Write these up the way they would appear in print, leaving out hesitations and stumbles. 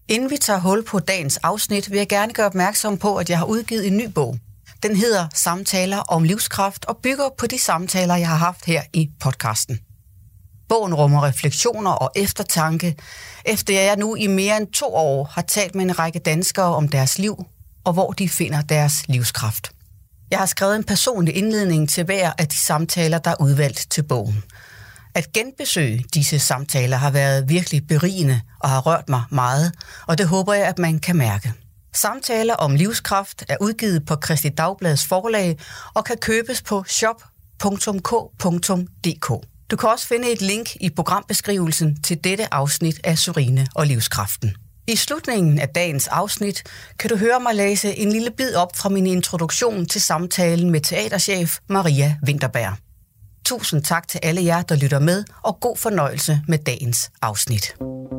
Inden vi tager hul på dagens afsnit, vil jeg gerne gøre opmærksom på, at jeg har udgivet en ny bog. Den hedder Samtaler om livskraft og bygger på de samtaler, jeg har haft her i podcasten. Bogen rummer refleksioner og eftertanke, efter jeg nu i mere end 2 år har talt med en række danskere om deres liv og hvor de finder deres livskraft. Jeg har skrevet en personlig indledning til hver af de samtaler, der er udvalgt til bogen. At genbesøge disse samtaler har været virkelig berigende og har rørt mig meget, og det håber jeg, at man kan mærke. Samtaler om livskraft er udgivet på Kristi Dagbladets forlag og kan købes på shop.k.dk. Du kan også finde et link i programbeskrivelsen til dette afsnit af Surine og Livskraften. I slutningen af dagens afsnit kan du høre mig læse en lille bid op fra min introduktion til samtalen med teaterchef Maria Vinterberg. Tusind tak til alle jer, der lytter med, og god fornøjelse med dagens afsnit.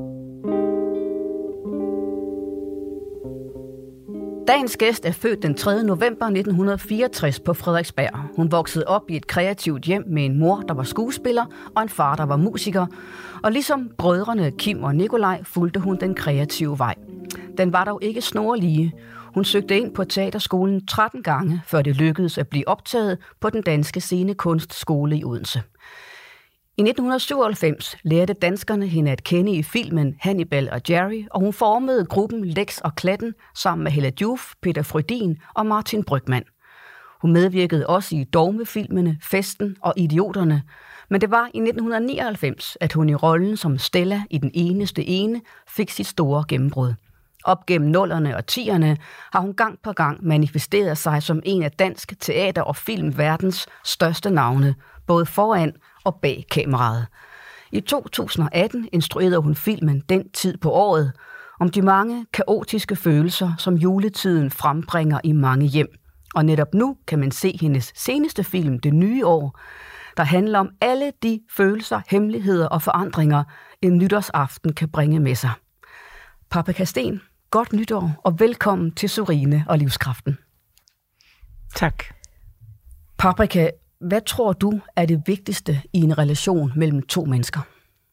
Dagens gæst er født den 3. november 1964 på Frederiksberg. Hun voksede op i et kreativt hjem med en mor, der var skuespiller, og en far, der var musiker. Og ligesom brødrene Kim og Nikolaj fulgte hun den kreative vej. Den var dog ikke snorlige. Hun søgte ind på teaterskolen 13 gange, før det lykkedes at blive optaget på den danske scenekunstskole i Odense. I 1997 lærte danskerne hende at kende i filmen Hannibal og Jerry, og hun formede gruppen Lex og Klatten sammen med Hella Joof, Peter Frödin og Martin Brygmann. Hun medvirkede også i dogmefilmene Festen og Idioterne, men det var i 1999, at hun i rollen som Stella i Den eneste ene fik sit store gennembrud. Op gennem 0'erne og 10'erne har hun gang på gang manifesteret sig som en af dansk teater- og filmverdens største navne, både foran og bag kameraet. I 2018 instruerede hun filmen Den tid på året, om de mange kaotiske følelser, som juletiden frembringer i mange hjem. Og netop nu kan man se hendes seneste film, Det nye år, der handler om alle de følelser, hemmeligheder og forandringer, en nytårsaften kan bringe med sig. Paprika Steen, godt nytår og velkommen til Surine og Livskraften. Tak. Paprika, hvad tror du er det vigtigste i en relation mellem 2 mennesker?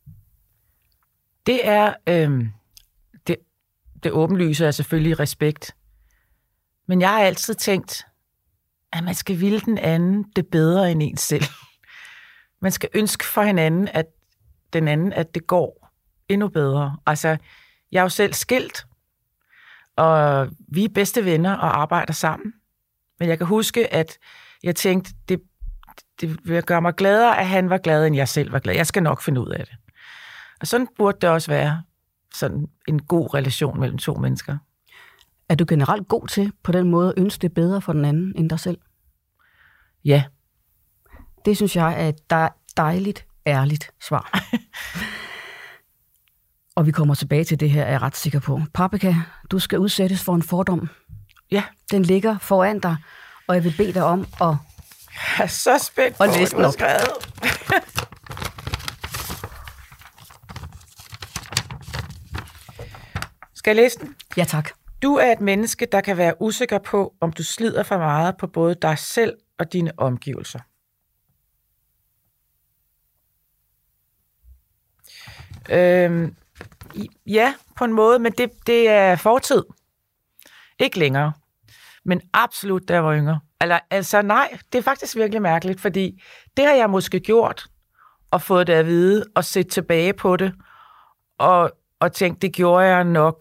Det er det åbenlyse er selvfølgelig respekt. Men jeg har altid tænkt, at man skal ville den anden det bedre end en selv. Man skal ønske for hinanden, at den anden, at det går endnu bedre. Altså, jeg er jo selv skilt, og vi er bedste venner og arbejder sammen. Men jeg kan huske, at jeg tænkte, det vil gøre mig gladere, at han var glad, end jeg selv var glad. Jeg skal nok finde ud af det. Og sådan burde det også være sådan en god relation mellem 2 mennesker. Er du generelt god til på den måde at ønske det bedre for den anden end dig selv? Ja. Det synes jeg er et dejligt, ærligt svar. Og vi kommer tilbage til det her, er jeg ret sikker på. Paprika, du skal udsættes for en fordom. Ja. Den ligger foran dig, og jeg vil bede dig om at... Jeg er så spændt på, hvad du har skrevet. Skal jeg læse den? Ja, tak. Du er et menneske, der kan være usikker på, om du slider for meget på både dig selv og dine omgivelser. Ja, på en måde, men det er fortid. Ikke længere. Men absolut, da jeg var yngre. Altså nej, det er faktisk virkelig mærkeligt, fordi det har jeg måske gjort, og fået det at vide, og set tilbage på det, og tænkt, det gjorde jeg nok,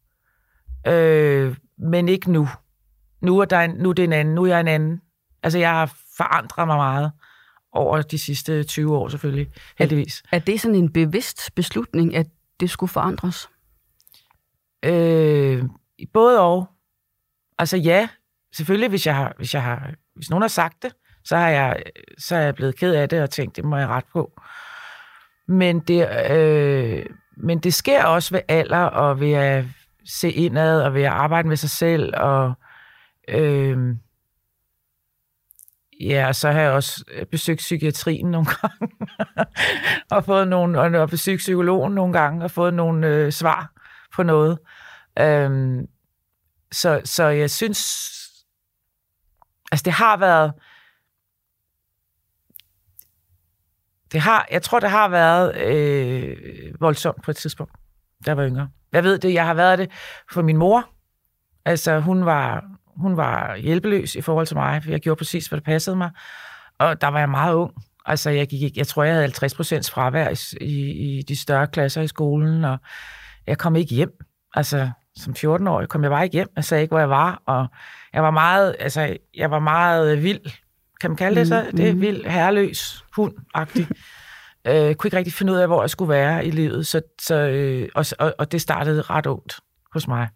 men ikke nu. Nu er det en anden, nu er jeg en anden. Altså jeg har forandret mig meget over de sidste 20 år selvfølgelig, heldigvis. Er det sådan en bevidst beslutning, at det skulle forandres? Både og. Altså ja, selvfølgelig, hvis nogen har sagt det, så er jeg blevet ked af det og tænkt, det må jeg rette på. Men det sker også ved alder og ved at se indad og ved at arbejde med sig selv. Og og så har jeg også besøgt psykiatrien nogle gange og fået og besøgt psykologen nogle gange og fået nogle svar på noget. Så jeg synes, altså det har været, jeg tror, det har været voldsomt på et tidspunkt, da jeg var yngre. Jeg ved det, jeg har været det for min mor. Altså, hun var hjælpeløs i forhold til mig, for jeg gjorde præcis, hvad det passede mig. Og der var jeg meget ung. Altså, jeg tror, jeg havde 50% fravær i de større klasser i skolen, og jeg kom ikke hjem. Altså, som 14-årig kom jeg bare ikke hjem. Jeg sagde ikke, hvor jeg var, og jeg var meget vild. Kan man kalde det så? Det er vild, herreløs, hund-agtig. Kunne ikke rigtig finde ud af, hvor jeg skulle være i livet, og det startede ret ondt hos mig.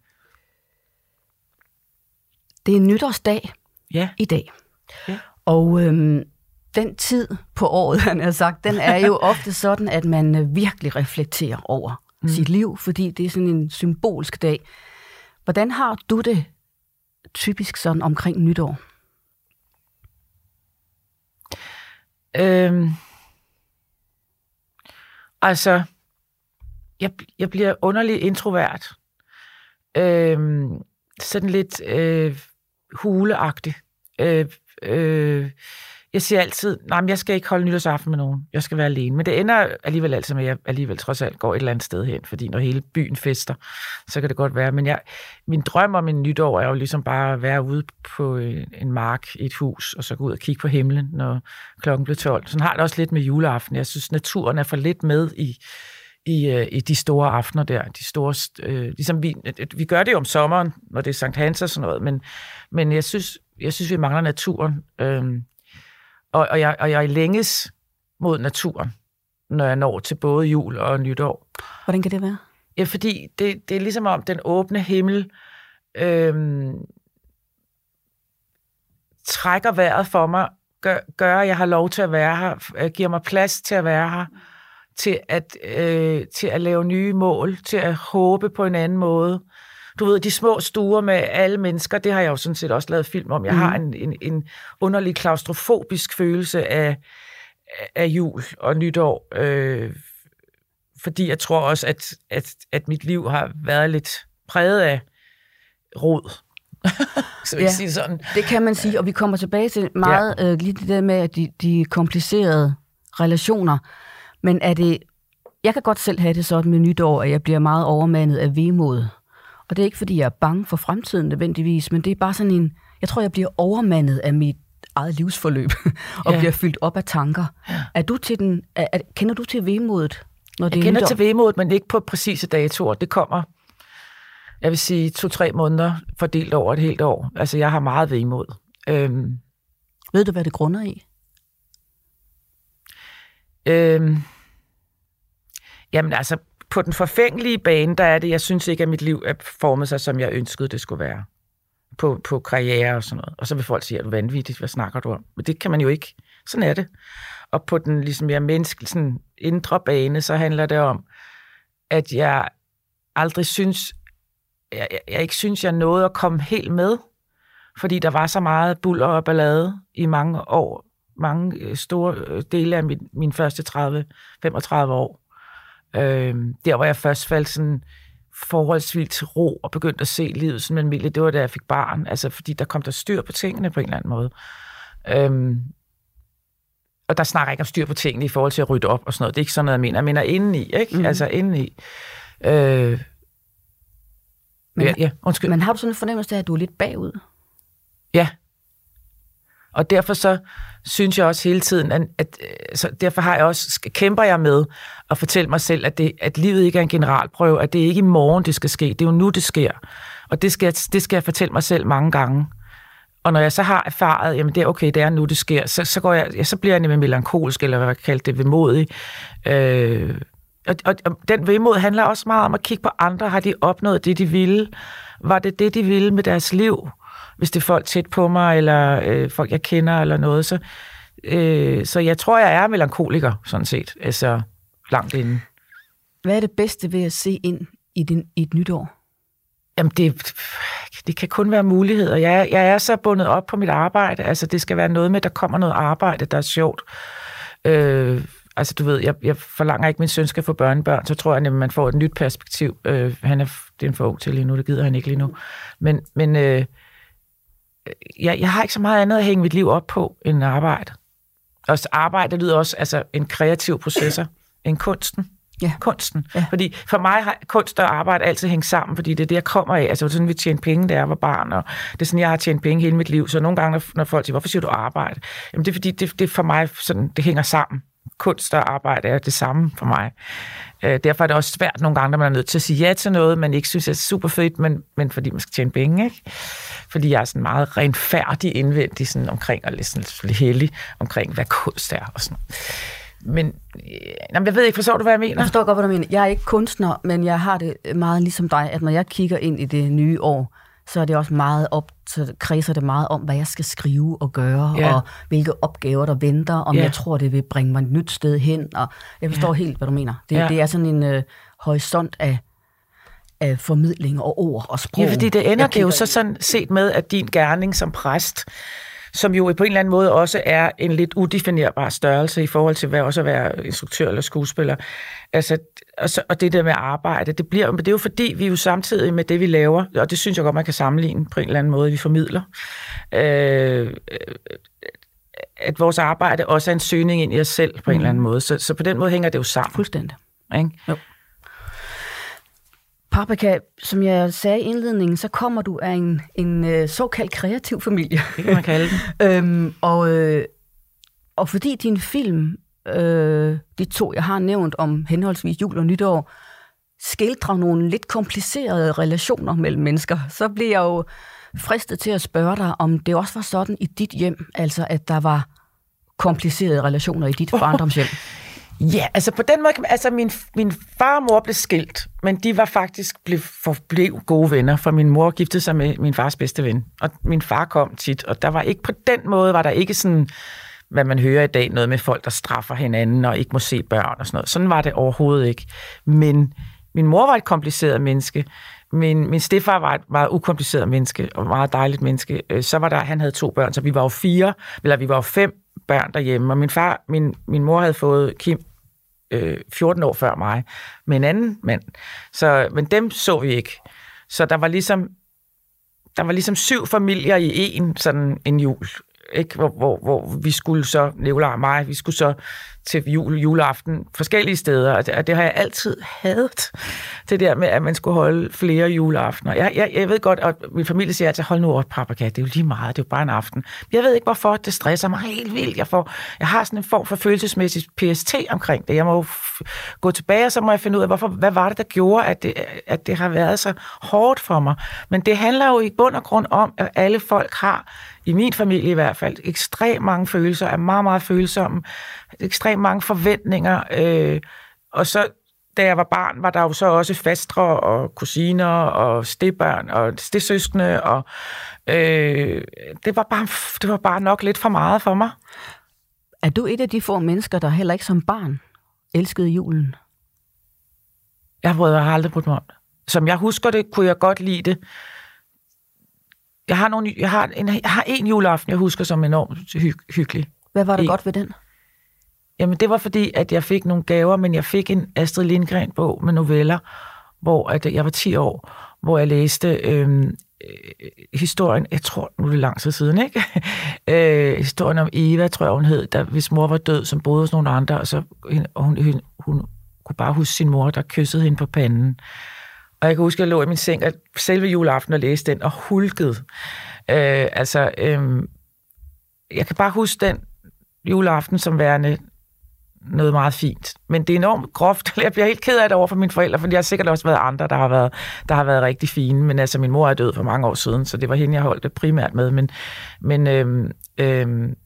Det er nytårsdag i dag. Ja. Og den tid på året, han har sagt, den er jo ofte sådan, at man virkelig reflekterer over sit liv, fordi det er sådan en symbolsk dag. Hvordan har du det typisk sådan omkring nytår? Altså, jeg bliver underligt introvert. Sådan lidt huleagtig. Jeg siger altid, nej, men jeg skal ikke holde nytårsaften med nogen. Jeg skal være alene. Men det ender alligevel altid med, at jeg alligevel trods alt går et eller andet sted hen, fordi når hele byen fester, så kan det godt være. Men min drøm om en nytår er jo ligesom bare at være ude på en mark i et hus, og så gå ud og kigge på himlen, når klokken bliver 12. Sådan har det også lidt med juleaften. Jeg synes, naturen er for lidt med i de store aftener der. De store, ligesom vi gør det jo om sommeren, når det er Sankt Hans og sådan noget, men jeg synes, vi mangler naturen. Og jeg længes mod naturen, når jeg når til både jul og nytår. Hvordan kan det være? Ja, fordi det er ligesom om den åbne himmel trækker vejret for mig, gør, at jeg har lov til at være her, giver mig plads til at være her, til at lave nye mål, til at håbe på en anden måde. Du ved, de små stuer med alle mennesker, det har jeg jo sådan set også lavet film om. Jeg har en underlig klaustrofobisk følelse af jul og nytår, fordi jeg tror også, at mit liv har været lidt præget af rod. Så vil jeg sige sådan. Det kan man sige, og vi kommer tilbage til meget lige det der med at de komplicerede relationer. Men jeg kan godt selv have det sådan med nytår, at jeg bliver meget overmandet af vemod. Og det er ikke, fordi jeg er bange for fremtiden nødvendigvis, men det er bare sådan jeg tror, jeg bliver overmandet af mit eget livsforløb, og bliver fyldt op af tanker. Ja. Kender du til vemodet? Jeg kender til vemodet, men ikke på præcise datoer. Det kommer, jeg vil sige, 2-3 måneder fordelt over et helt år. Altså, jeg har meget vemod. Ved du, hvad det grunder i? Jamen, altså, på den forfængelige bane, der er det, jeg synes ikke, at mit liv er formet sig, som jeg ønskede, det skulle være. På karriere og sådan noget. Og så vil folk sige, at du er vanvittig, hvad snakker du om? Men det kan man jo ikke. Sådan er det. Og på den ligesom mere menneskelige, sådan indre bane, så handler det om, at jeg aldrig synes, jeg ikke synes, jeg nåede at komme helt med, fordi der var så meget buller og ballade i mange år, mange store dele af mine første 30-35 år. Der hvor jeg først faldt sådan forholdsvis til ro og begyndte at se livet sådan almindeligt, det var da jeg fik barn, altså fordi der kom der styr på tingene på en eller anden måde. Og der snakker jeg ikke om styr på tingene i forhold til at rydde op og sådan noget. Det er ikke sådan noget, jeg mener indeni, ikke? Mm-hmm. Altså indeni. Undskyld. Men har du sådan en fornemmelse af, at du er lidt bagud? Ja. Og derfor så synes jeg også hele tiden, kæmper jeg med at fortælle mig selv, at livet ikke er en generalprøve, at det ikke i morgen, det skal ske. Det er jo nu, det sker. Og det skal jeg fortælle mig selv mange gange. Og når jeg så har erfaret, jamen det er okay, det er nu, det sker, så bliver jeg nemlig melankolsk, eller hvad jeg kalder det, vemodig. Og den vemod handler også meget om at kigge på andre. Har de opnået det, de ville? Var det det, de ville med deres liv? Hvis det er folk tæt på mig, eller folk, jeg kender, eller noget. Så jeg tror, jeg er melankoliker, sådan set. Altså, langt inden. Hvad er det bedste ved at se ind i et nytår? Jamen, det kan kun være muligheder. Jeg er så bundet op på mit arbejde. Altså, det skal være noget med, der kommer noget arbejde, der er sjovt. Altså, du ved, jeg forlanger ikke, at min søn skal få børnebørn, så tror jeg nemlig, man får et nyt perspektiv. Det er en for ung til lige nu, det gider han ikke lige nu. Men jeg har ikke så meget andet at hænge mit liv op på, end arbejde. Og arbejde lyder også altså en kreativ processer, en kunsten. kunsten. Ja. Fordi for mig har kunst og arbejde altid hængt sammen, fordi det er det, jeg kommer af. Altså sådan, vi tjente penge, da jeg var barn, og det er sådan, jeg har tjent penge hele mit liv. Så nogle gange, når folk siger, hvorfor siger du arbejde? Jamen det er fordi, det for mig sådan, det hænger sammen. Kunst og arbejde er det samme for mig. Derfor er det også svært nogle gange, når man er nødt til at sige ja til noget, man ikke synes er super fedt, men fordi man skal tjene penge, ikke? Fordi jeg er sådan meget renfærdig indvendig sådan omkring, og lidt heldig omkring, hvad kunst er og sådan noget. Men jeg ved ikke, forstår du, hvad jeg mener? Jeg forstår godt, hvad du mener. Jeg er ikke kunstner, men jeg har det meget ligesom dig, at når jeg kigger ind i det nye år, så er det også meget så kredser det meget om, hvad jeg skal skrive og gøre, og hvilke opgaver, der venter, om jeg tror, det vil bringe mig et nyt sted hen, og jeg forstår helt, hvad du mener. Det er sådan en horisont af formidling og ord og sprog. Ja, fordi det ender det jo så sådan set med, at din gerning som præst, som jo på en eller anden måde også er en lidt udefinerbar størrelse i forhold til også at være instruktør eller skuespiller. Altså, og det der med arbejde, det er jo fordi, vi jo samtidig med det, vi laver, og det synes jeg godt, man kan sammenligne på en eller anden måde, vi formidler, at vores arbejde også er en søgning ind i os selv på en eller anden måde. Så på den måde hænger det jo sammen. Fuldstændig. Ikke? Jo. Paprika, som jeg sagde i indledningen, så kommer du af en såkaldt kreativ familie. Det kan man kalde den. Og fordi din film, de to, jeg har nævnt om henholdsvis jul og nytår, skildrer nogle lidt komplicerede relationer mellem mennesker, så bliver jeg jo fristet til at spørge dig, om det også var sådan i dit hjem, altså at der var komplicerede relationer i dit barndomshjem. Ja, altså på den måde, altså min far og mor blev skilt, men de var faktisk blev gode venner, for min mor giftede sig med min fars bedste ven, og min far kom tit, og der var ikke på den måde, var der ikke sådan, hvad man hører i dag, noget med folk, der straffer hinanden og ikke må se børn og sådan noget. Sådan var det overhovedet ikke. Men min mor var et kompliceret menneske, min stedfar var et meget ukompliceret menneske, og meget dejligt menneske. Så var han havde 2 børn, så vi var jo 5 børn derhjemme, og min mor havde fået Kim 14 år før mig, med en anden mand. Men dem så vi ikke. Så der var ligesom 7 familier i sådan en jul, ikke? Hvor vi skulle så, Nicolaj og mig, vi skulle så til juleaften forskellige steder, og det har jeg altid hadet, det der med, at man skulle holde flere juleaftener. Jeg ved godt, og min familie siger altid, hold nu op, Paprika, det er jo lige meget, det er jo bare en aften. Jeg ved ikke, hvorfor det stresser mig helt vildt. Jeg har sådan en form for følelsesmæssig PST omkring det. Jeg må gå tilbage, og så må jeg finde ud af, hvad var det, der gjorde, at det har været så hårdt for mig. Men det handler jo i bund og grund om, at alle folk har, i min familie i hvert fald, ekstremt mange følelser, er meget, meget følsomme, ekstremt mange forventninger, og så, da jeg var barn, var der jo så også fastre og kusiner og stedbørn og stedsøskende, og det var bare nok lidt for meget for mig. Er du et af de få mennesker, der heller ikke som barn elskede julen? Jeg har aldrig brudt mig om det. Som jeg husker det, kunne jeg godt lide det. Jeg har en juleaften, jeg husker som enormt hyggelig. Hvad var der godt ved den? Jamen, det var fordi, at jeg fik nogle gaver, men jeg fik en Astrid Lindgren-bog med noveller, hvor jeg var 10 år, hvor jeg læste historien, jeg tror, nu er det lang tid siden, ikke? Historien om Eva, tror jeg, hun hed, hvis mor var død, som boede hos nogle andre, og hun kunne bare huske sin mor, der kyssede hende på panden. Og jeg kan huske, at jeg lå i min seng selve juleaften og læste den, og hulkede. Jeg kan bare huske den juleaften som værende noget meget fint. Men det er enormt groft. Jeg bliver helt ked af det over for mine forældre, for der har sikkert også været andre, der har været rigtig fine. Men altså, min mor er død for mange år siden, så det var hende, jeg holdt det primært med. Men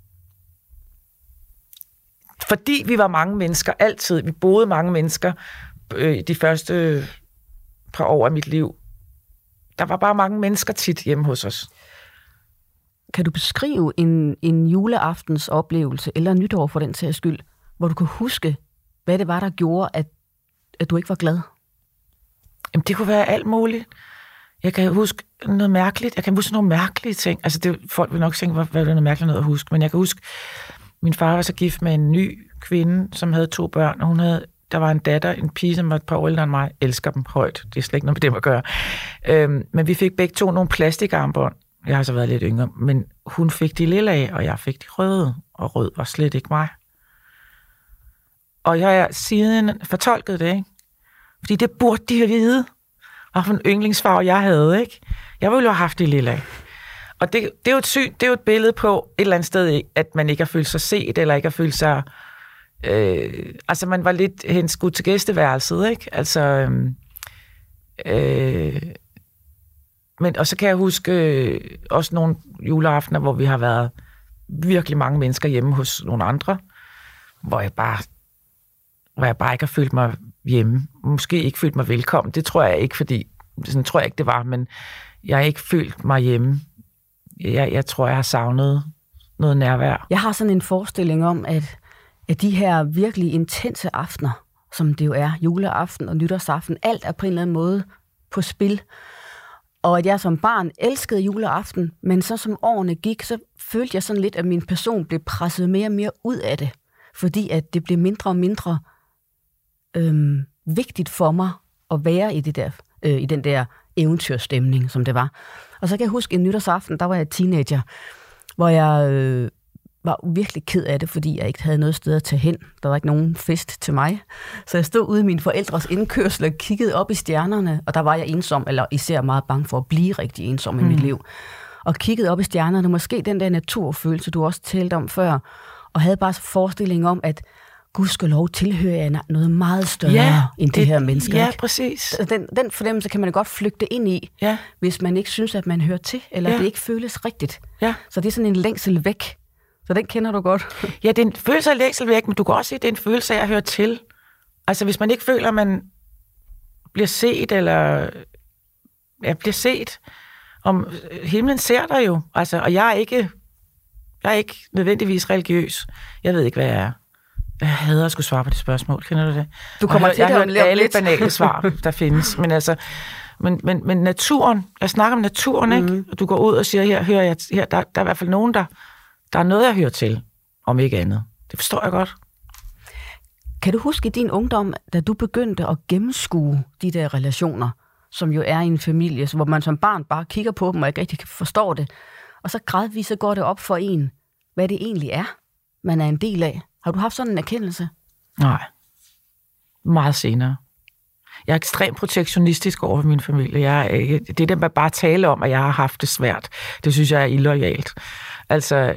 fordi vi var mange mennesker altid, vi boede mange mennesker de første par år af mit liv, der var bare mange mennesker tit hjemme hos os. Kan du beskrive en juleaftens oplevelse, eller nytår for den sags skyld, hvor du kan huske, hvad det var, der gjorde, at du ikke var glad? Jamen, det kunne være alt muligt. Jeg kan huske noget mærkeligt. Jeg kan huske nogle mærkelige ting. Altså, folk vil nok tænke, hvad er noget mærkeligt noget at huske. Men jeg kan huske, min far var så gift med en ny kvinde, som havde 2 børn, og der var en datter, en pige, som var et par år ældre end mig. Elsker dem højt. Det er slet ikke noget med dem at gøre. Men vi fik begge 2 nogle plastikarmbånd. Jeg har så været lidt yngre, men hun fik de lille af, og jeg fik de røde, og rød var slet ikke mig. Og jeg har siden fortolket det, ikke? Fordi det burde de have vide, hvad for en yndlingsfarve jeg havde, ikke? Jeg ville jo have haft det lilla. Og det er jo et syn, det er jo et billede på et eller andet sted, at man ikke har følt sig set, eller ikke har følt sig... altså, man var lidt henskudt til gæsteværelset, ikke? Altså... men, og så kan jeg huske også nogle juleaftener, hvor vi har været virkelig mange mennesker hjemme hos nogle andre, hvor jeg bare ikke har følt mig hjemme. Måske ikke følt mig velkommen. Det tror jeg ikke, fordi sådan tror jeg ikke, det var, men jeg har ikke følt mig hjemme. Jeg tror, jeg har savnet noget nærvær. Jeg har sådan en forestilling om, at de her virkelig intense aftener, som det jo er, juleaften og nytårsaften, alt er på en eller anden måde på spil. Og at jeg som barn elskede juleaften, men så som årene gik, så følte jeg sådan lidt, at min person blev presset mere og mere ud af det. Fordi at det blev mindre og mindre vigtigt for mig at være i den der eventyrstemning, som det var. Og så kan jeg huske en nytårsaften, der var jeg teenager, hvor jeg var virkelig ked af det, fordi jeg ikke havde noget sted at tage hen. Der var ikke nogen fest til mig. Så jeg stod ude i mine forældres indkørsel og kiggede op i stjernerne, og der var jeg ensom, eller især meget bange for at blive rigtig ensom i mit liv. Og kiggede op i stjernerne, måske den der naturfølelse, du også talte om før, og havde bare forestilling om, at gudskelov tilhører jeg noget meget større end de her mennesker. Ja, ikke? præcis. Den fornemmelse kan man godt flygte ind i, hvis man ikke synes, at man hører til, eller det ikke føles rigtigt. Ja. Så det er sådan en længsel væk. Så den kender du godt. Ja, det er en følelse af længsel væk, men du kan også sige, at det er en følelse af at høre til. Altså, hvis man ikke føler, at man bliver set, eller bliver set, om himlen ser dig jo. Altså, og jeg er ikke nødvendigvis religiøs. Jeg ved ikke, hvad jeg er. Jeg hader at skulle svare på det spørgsmål. Kender du det? Du kommer til det om lidt. Alle banale svar, der findes. Men altså, men naturen, jeg snakker om naturen, ikke? Og du går ud og siger, her, der er i hvert fald nogen, der er noget, jeg hører til, om ikke andet. Det forstår jeg godt. Kan du huske i din ungdom, da du begyndte at gennemskue de der relationer, som jo er i en familie, hvor man som barn bare kigger på dem og ikke rigtig forstår det, og så gradvist så går det op for en, hvad det egentlig er, man er en del af? Har du haft sådan en erkendelse? Nej. Meget senere. Jeg er ekstremt protektionistisk over for min familie. Det er dem, der bare taler om, at jeg har haft det svært. Det synes jeg er illoyalt. Altså,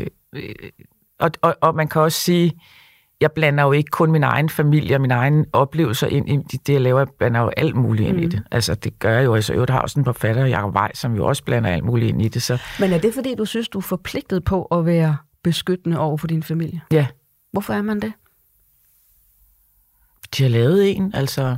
og man kan også sige, jeg blander jo ikke kun min egen familie og mine egne oplevelser ind i det, jeg laver. Jeg blander jo alt muligt ind i det. Altså, det gør jeg jo. Altså, jeg har også en forfatter, Jacob Vej, som jo også blander alt muligt ind i det. Så. Men er det, fordi du synes, du er forpligtet på at være beskyttende over for din familie? Ja. Hvorfor er man det? De har lavet en, altså...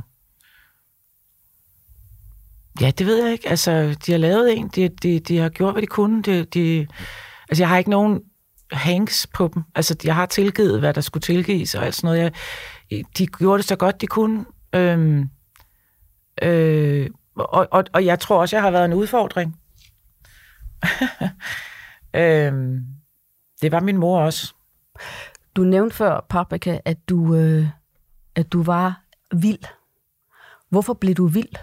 Ja, det ved jeg ikke. Altså, de har lavet en. De har gjort, hvad de kunne. Altså, jeg har ikke nogen hanks på dem. Altså, jeg har tilgivet, hvad der skulle tilgives og alt sådan noget. De gjorde det så godt, de kunne. Og jeg tror også, jeg har været en udfordring. Det var min mor også. Du nævnte før, Paprika, at du var vild. Hvorfor blev du vild?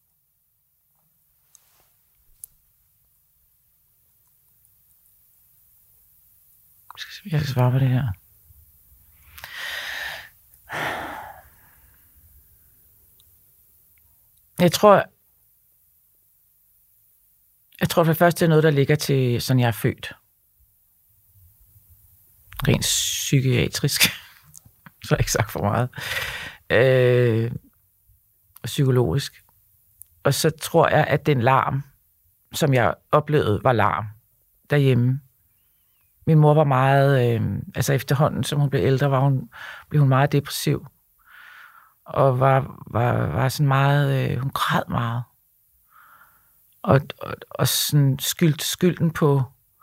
Jeg skal svare på det her. Jeg tror for det første, det er noget, der ligger til, sådan jeg er født. Rent psykiatrisk. Så har jeg ikke sagt for meget. Psykologisk. Og så tror jeg, at den larm, som jeg oplevede, var larm derhjemme. Min mor var meget, altså efterhånden, som hun blev ældre, blev hun meget depressiv. Og var sådan meget, hun græd meget. Og sådan skylden på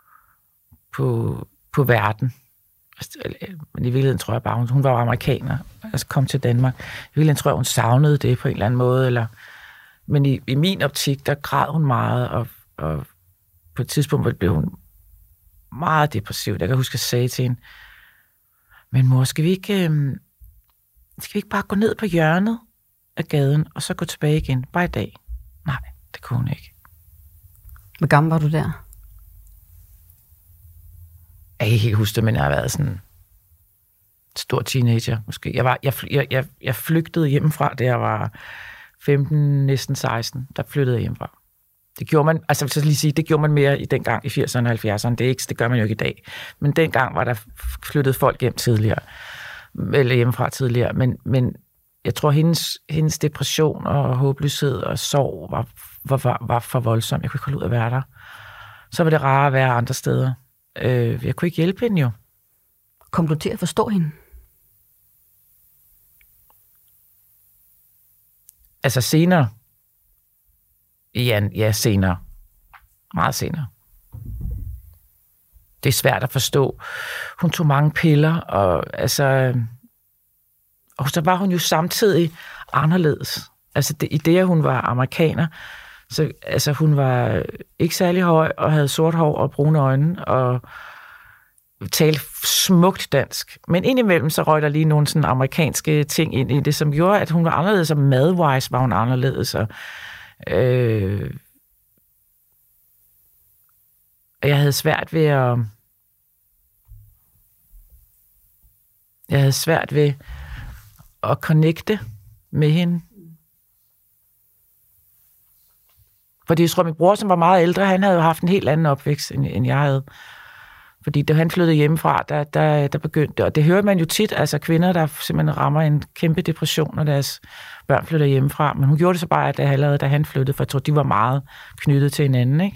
verden. Men i virkeligheden tror jeg bare, hun var amerikaner, altså kom til Danmark. I virkeligheden tror jeg, hun savnede det på en eller anden måde. Men i min optik, der græd hun meget, og på et tidspunkt blev hun meget depressiv. Jeg kan huske, at jeg sagde til hende, men mor, skal vi ikke bare gå ned på hjørnet af gaden, og så gå tilbage igen, bare i dag? Nej, det kunne hun ikke. Hvor gammel var du der? Jeg kan ikke huske det, men jeg har været sådan stor teenager måske. Jeg flygtede hjemmefra, da jeg var 15, næsten 16. Der flyttede jeg hjemmefra. Det gjorde man, altså så lige sige, det gjorde man mere i dengang i 80'erne og 70'erne. Det gør man jo ikke i dag. Men dengang var der flyttet folk hjem tidligere, eller hjemmefra tidligere. Men jeg tror, hendes depression og håbløshed og sorg var for voldsom. Jeg kunne ikke holde ud at være der. Så var det rart at være andre steder. Jeg kunne ikke hjælpe hende jo. Kom du til at forstå hende? Altså senere? Ja, senere. Meget senere. Det er svært at forstå. Hun tog mange piller, og så var hun jo samtidig anderledes. Altså i det, at hun var amerikaner, så hun var ikke særlig høj, og havde sort hår og brune øjne, og talte smukt dansk. Men indimellem så røg der lige nogle sådan amerikanske ting ind i det, som gjorde, at hun var anderledes, og madwise var hun anderledes, og jeg havde svært ved at connecte med hende. Fordi jeg tror, min bror, som var meget ældre, han havde jo haft en helt anden opvækst, end jeg havde. Fordi da han flyttede hjemmefra, der begyndte, og det hører man jo tit, altså kvinder, der simpelthen rammer en kæmpe depression, når deres børn flytter hjemmefra. Men hun gjorde det så bare, da han flyttede, for jeg tror, de var meget knyttet til hinanden, ikke?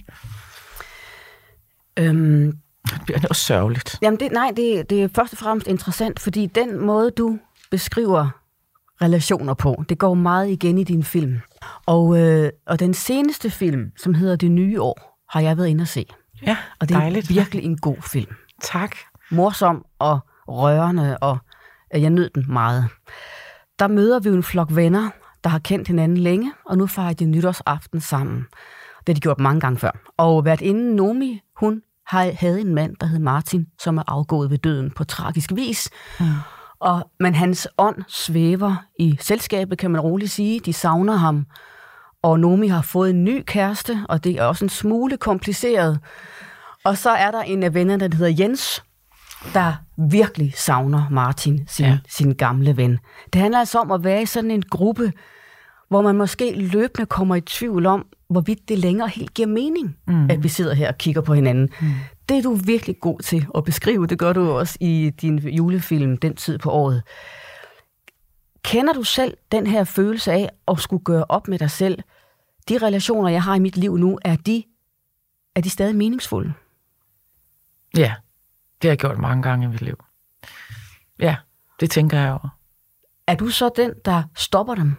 Det bliver noget sørgeligt. Jamen det er først og fremmest interessant, fordi den måde, du beskriver relationer på, det går meget igen i din film. Og den seneste film, som hedder Det Nye År, har jeg været inde at se. Ja, og det er dejligt. Virkelig en god film. Tak. Morsom og rørende, og jeg nød den meget. Der møder vi en flok venner, der har kendt hinanden længe, og nu fejrer de nytårsaften sammen. Det har de gjort mange gange før. Og værtinden Nomi, hun havde en mand, der hed Martin, som er afgået ved døden på tragisk vis. Men hans ånd svæver i selskabet, kan man roligt sige. De savner ham. Og Nomi har fået en ny kæreste, og det er også en smule kompliceret. Og så er der en af vennerne, der hedder Jens, der virkelig savner Martin, sin gamle ven. Det handler altså om at være i sådan en gruppe, hvor man måske løbende kommer i tvivl om, hvorvidt det længere helt giver mening, at vi sidder her og kigger på hinanden. Det er du virkelig god til at beskrive. Det gør du også i din julefilm, Den tid på året. Kender du selv den her følelse af at skulle gøre op med dig selv? De relationer, jeg har i mit liv nu, er de stadig meningsfulde? Ja, det har jeg gjort mange gange i mit liv. Ja, det tænker jeg over. Er du så den, der stopper dem?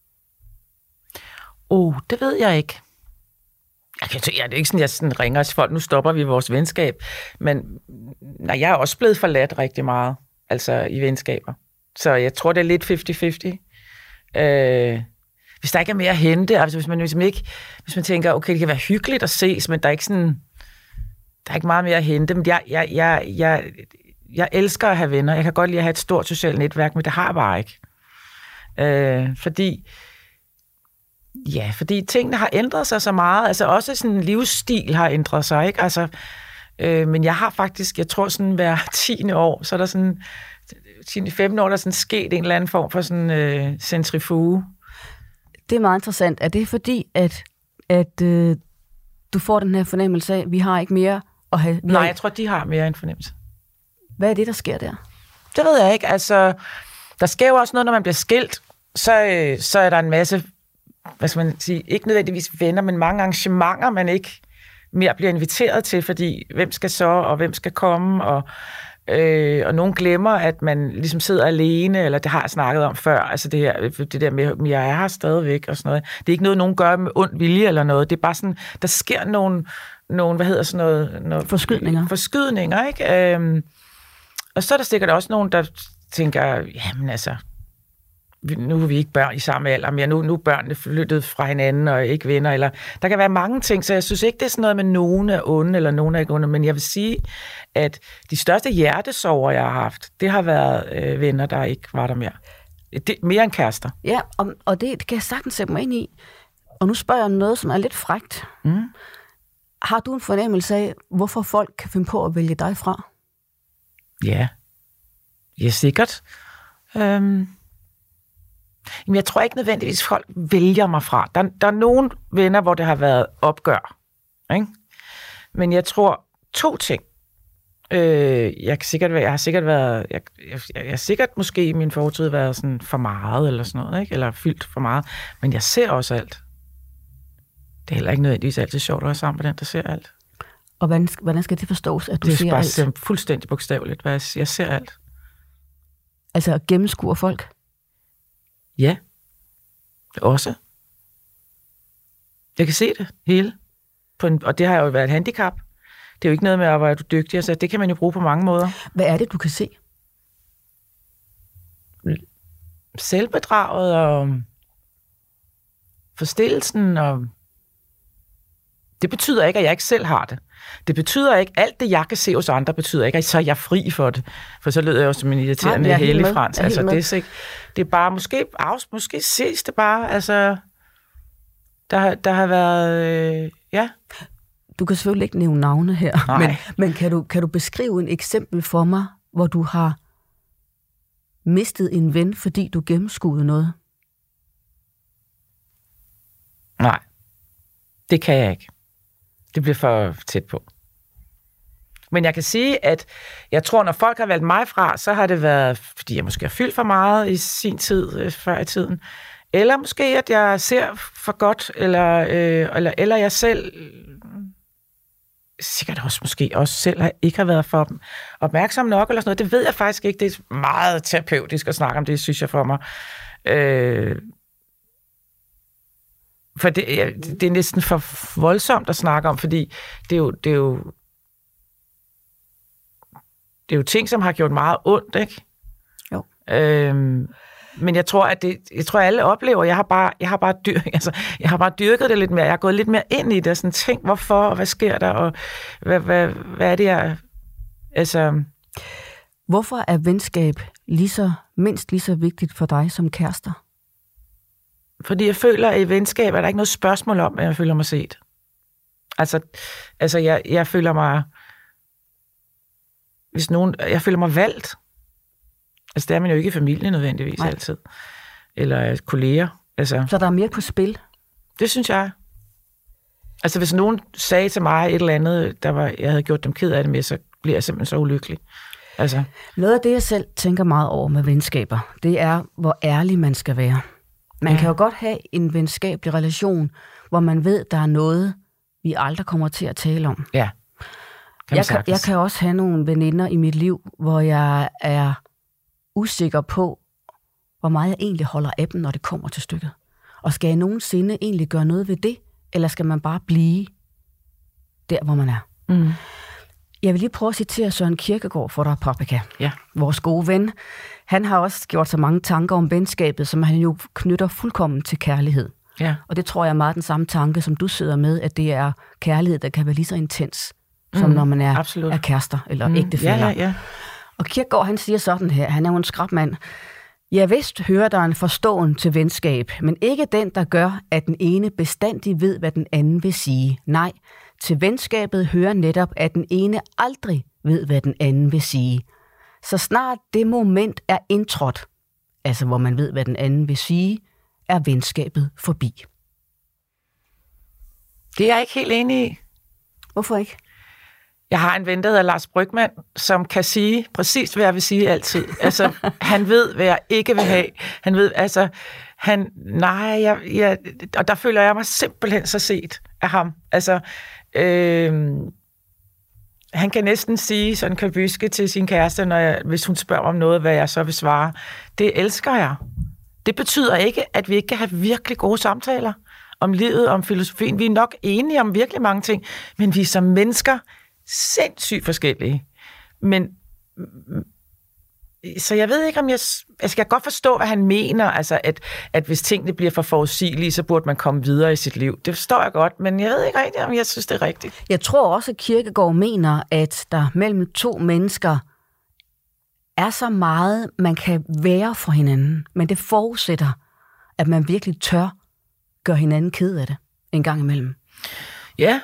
Det ved jeg ikke. Det er ikke sådan, jeg sådan ringer til folk, nu stopper vi vores venskab. Men jeg er også blevet forladt rigtig meget, altså i venskaber. Så jeg tror, det er lidt 50-50. Hvis der ikke er mere at hente, altså hvis man tænker, okay, det kan være hyggeligt at ses, men der er ikke meget mere at hente. Men jeg elsker at have venner. Jeg kan godt lide at have et stort socialt netværk, men det har jeg bare ikke. Fordi tingene har ændret sig så meget. Altså også sådan en livsstil har ændret sig, ikke? Altså, men jeg har faktisk, jeg tror sådan hver 10. år, så er der sådan 10-15 år, der er sådan sket en eller anden form for sådan centrifuge. Det er meget interessant. Er det fordi, at du får den her fornemmelse af, at vi har ikke mere at have? Nej, jeg tror, de har mere en fornemmelse. Hvad er det, der sker der? Det ved jeg ikke. Altså, der sker jo også noget, når man bliver skilt. Så er der en masse, hvad skal man sige, ikke nødvendigvis venner, men mange arrangementer, man ikke mere bliver inviteret til, fordi hvem skal så, og hvem skal komme, og nogen glemmer, at man ligesom sidder alene, eller det har jeg snakket om før, altså det der med, at jeg er her stadigvæk, og sådan noget. Det er ikke noget, nogen gør med ond vilje eller noget, det er bare sådan, der sker nogle hvad hedder sådan noget forskydninger, ikke? Og så er der sikkert også nogen, der tænker, jamen altså, nu er vi ikke børn i samme alder mere, nu er børnene flyttet fra hinanden og ikke venner, eller der kan være mange ting, så jeg synes ikke, det er sådan noget med nogen er onde, eller nogen er ikke onde, men jeg vil sige, at de største hjertesorger, jeg har haft, det har været venner, der ikke var der mere. Mere end kærester. Ja, og det kan jeg sagtens sætte mig ind i. Og nu spørger jeg noget, som er lidt frækt. Har du en fornemmelse af, hvorfor folk kan finde på at vælge dig fra? Ja. Ja, sikkert. Men jeg tror ikke nødvendigvis, folk vælger mig fra. Der er nogle venner, hvor det har været opgør. Ikke? Men jeg tror 2 ting. Jeg har sikkert måske i min fortid været sådan for meget, eller sådan noget, ikke? Eller fyldt for meget. Men jeg ser også alt. Det er heller ikke nødvendigvis altid sjovt at være sammen med den, der ser alt. Og hvordan skal det forstås, at du ser alt? Det er bare fuldstændig bogstaveligt, hvad jeg ser alt. Altså gennemskuer folk? Ja. Også. Jeg kan se det hele. Og det har jo været et handicap. Det er jo ikke noget med at være dygtig, altså det kan man jo bruge på mange måder. Hvad er det, du kan se? Selvbedraget og forstillelsen, og det betyder ikke, at jeg ikke selv har det. Det betyder ikke, alt det, jeg kan se hos andre, betyder ikke, at så er jeg fri for det. For så lyder jeg jo som en irriterende hellig frans. Altså, det er bare, måske ses det bare, altså, der har været, ja. Du kan selvfølgelig ikke nævne navne her, men kan du beskrive et eksempel for mig, hvor du har mistet en ven, fordi du gennemskuede noget? Nej, det kan jeg ikke. Det bliver for tæt på. Men jeg kan sige, at jeg tror, når folk har valgt mig fra, så har det været, fordi jeg måske har fyldt for meget i sin tid, før i tiden. Eller måske, at jeg ser for godt, eller jeg selv sikkert også måske også selv ikke har været for opmærksom nok, eller sådan noget. Det ved jeg faktisk ikke. Det er meget terapeutisk at snakke om det, synes jeg for mig. For det er næsten for voldsomt at snakke om, fordi det er jo ting, som har gjort meget ondt, ikke? Jo. Men jeg tror, at alle oplever, jeg har bare dyrket det lidt mere. Jeg har gået lidt mere ind i det, og sådan tænkt, hvorfor, og hvad sker der, og hvad er det, jeg... Altså... Hvorfor er venskab mindst lige så vigtigt for dig som kærester? Fordi jeg føler, at i venskab er der ikke noget spørgsmål om, at jeg føler mig set. Altså jeg føler mig... Jeg føler mig valgt. Altså, det er man jo ikke i familien nødvendigvis altid. Eller kolleger. Altså, så der er mere på spil? Det synes jeg. Altså, hvis nogen sagde til mig et eller andet, jeg havde gjort dem ked af det med, så bliver jeg simpelthen så ulykkelig. Altså. Noget af det, jeg selv tænker meget over med venskaber, det er, hvor ærlig man skal være. Man kan jo godt have en venskabelig relation, hvor man ved, der er noget, vi aldrig kommer til at tale om. Ja. Jeg kan også have nogle veninder i mit liv, hvor jeg er usikker på, hvor meget jeg egentlig holder af dem, når det kommer til stykket. Og skal jeg nogensinde egentlig gøre noget ved det, eller skal man bare blive der, hvor man er? Mm. Jeg vil lige prøve at citere Søren Kierkegaard for dig, Paprika. Ja. Vores gode ven. Han har også gjort så mange tanker om venskabet, som han jo knytter fuldkommen til kærlighed. Ja. Og det tror jeg er meget den samme tanke, som du sidder med, at det er kærlighed, der kan være lige så intens, som når man er kærester eller ægtefæller. Ja. Og Kierkegaard, han siger sådan her, han er jo en skrabmand. Jeg vist hører der en forståen til venskab, men ikke den, der gør, at den ene bestandig ved, hvad den anden vil sige. Nej, til venskabet hører netop, at den ene aldrig ved, hvad den anden vil sige. Så snart det moment er indtrådt, altså hvor man ved, hvad den anden vil sige, er venskabet forbi. Det er jeg ikke helt enig i. Hvorfor ikke? Jeg har en ven, der hedder Lars Brygmann, som kan sige præcis, hvad jeg vil sige altid. Altså, han ved, hvad jeg ikke vil have. Han ved, altså, og der føler jeg mig simpelthen så set af ham. Altså, han kan næsten sige sådan kabyske til sin kæreste, hvis hun spørger om noget, hvad jeg så vil svare. Det elsker jeg. Det betyder ikke, at vi ikke kan have virkelig gode samtaler om livet, om filosofien. Vi er nok enige om virkelig mange ting, men vi er som mennesker sindssygt forskellige. Men så jeg ved ikke, om jeg kan godt forstå, hvad han mener, altså at hvis tingene bliver for forudsigelige, så burde man komme videre i sit liv. Det forstår jeg godt, men jeg ved ikke rigtigt, om jeg synes, det er rigtigt. Jeg tror også, at Kierkegaard mener, at der mellem to mennesker er så meget, man kan være for hinanden, men det forudsætter, at man virkelig tør gøre hinanden ked af det en gang imellem. Ja.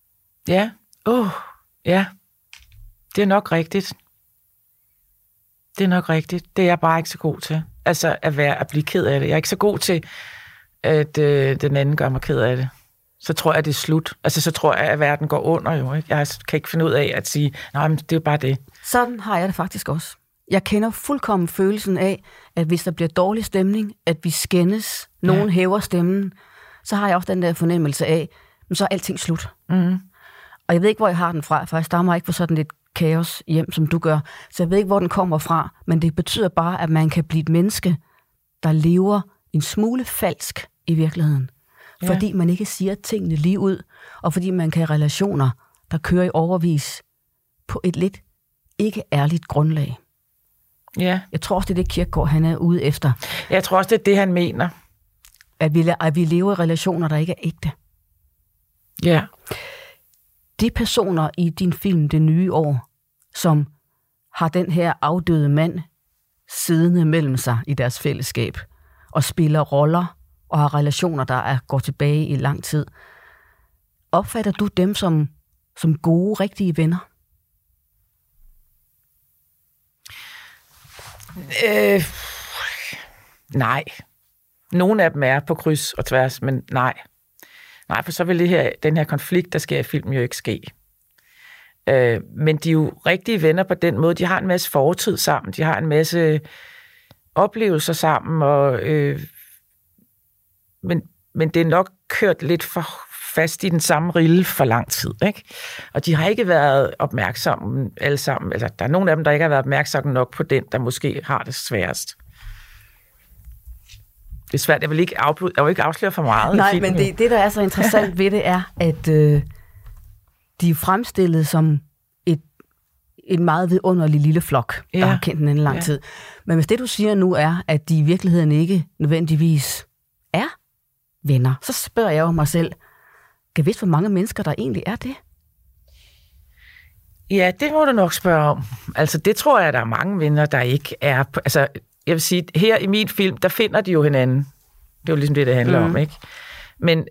Ja. Ja. Det er nok rigtigt. Det er nok rigtigt. Det er jeg bare ikke så god til. Altså at blive ked af det. Jeg er ikke så god til, at den anden gør mig ked af det. Så tror jeg, det er slut. Altså så tror jeg, at verden går under jo. Ikke? Jeg kan ikke finde ud af at sige, nej, men det er jo bare det. Sådan har jeg det faktisk også. Jeg kender fuldkommen følelsen af, at hvis der bliver dårlig stemning, at vi skændes, nogen hæver stemmen, så har jeg også den der fornemmelse af, men så er alting slut. Mm. Og jeg ved ikke, hvor jeg har den fra, for jeg stammer ikke fra sådan lidt kaos hjem, som du gør. Så jeg ved ikke, hvor den kommer fra, men det betyder bare, at man kan blive et menneske, der lever en smule falsk i virkeligheden. Ja. Fordi man ikke siger tingene lige ud, og fordi man kan have relationer, der kører i overvis på et lidt ikke ærligt grundlag. Ja. Jeg tror også, det er det, Kierkegaard han er ude efter. Jeg tror også, det er det, han mener. At vi lever i relationer, der ikke er ægte. Ja. De personer i din film Det Nye År, som har den her afdøde mand siddende mellem sig i deres fællesskab, og spiller roller og har relationer, der går tilbage i lang tid. Opfatter du dem som gode, rigtige venner? Nej. Nogle af dem er på kryds og tværs, men nej. Nej, for så vil den her konflikt, der sker i filmen, jo ikke ske. Men de er jo rigtige venner på den måde. De har en masse fortid sammen. De har en masse oplevelser sammen. Men det er nok kørt lidt for fast i den samme rille for lang tid. Ikke? Og de har ikke været opmærksomme alle sammen. Altså, der er nogle af dem, der ikke har været opmærksomme nok på den, der måske har det sværest. Det er svært. Jeg vil ikke afsløre for meget. Nej, men det, der er så interessant ved det, er, at de er fremstillet som et meget vidunderlig lille flok, der har kendt hinanden lang tid. Men hvis det, du siger nu, er, at de i virkeligheden ikke nødvendigvis er venner, så spørger jeg jo mig selv, kan jeg vide, hvor mange mennesker, der egentlig er det? Ja, det må du nok spørge om. Altså, det tror jeg, der er mange venner, der ikke er... Altså, jeg vil sige, her i min film, der finder de jo hinanden. Det er jo ligesom det handler om, ikke? Men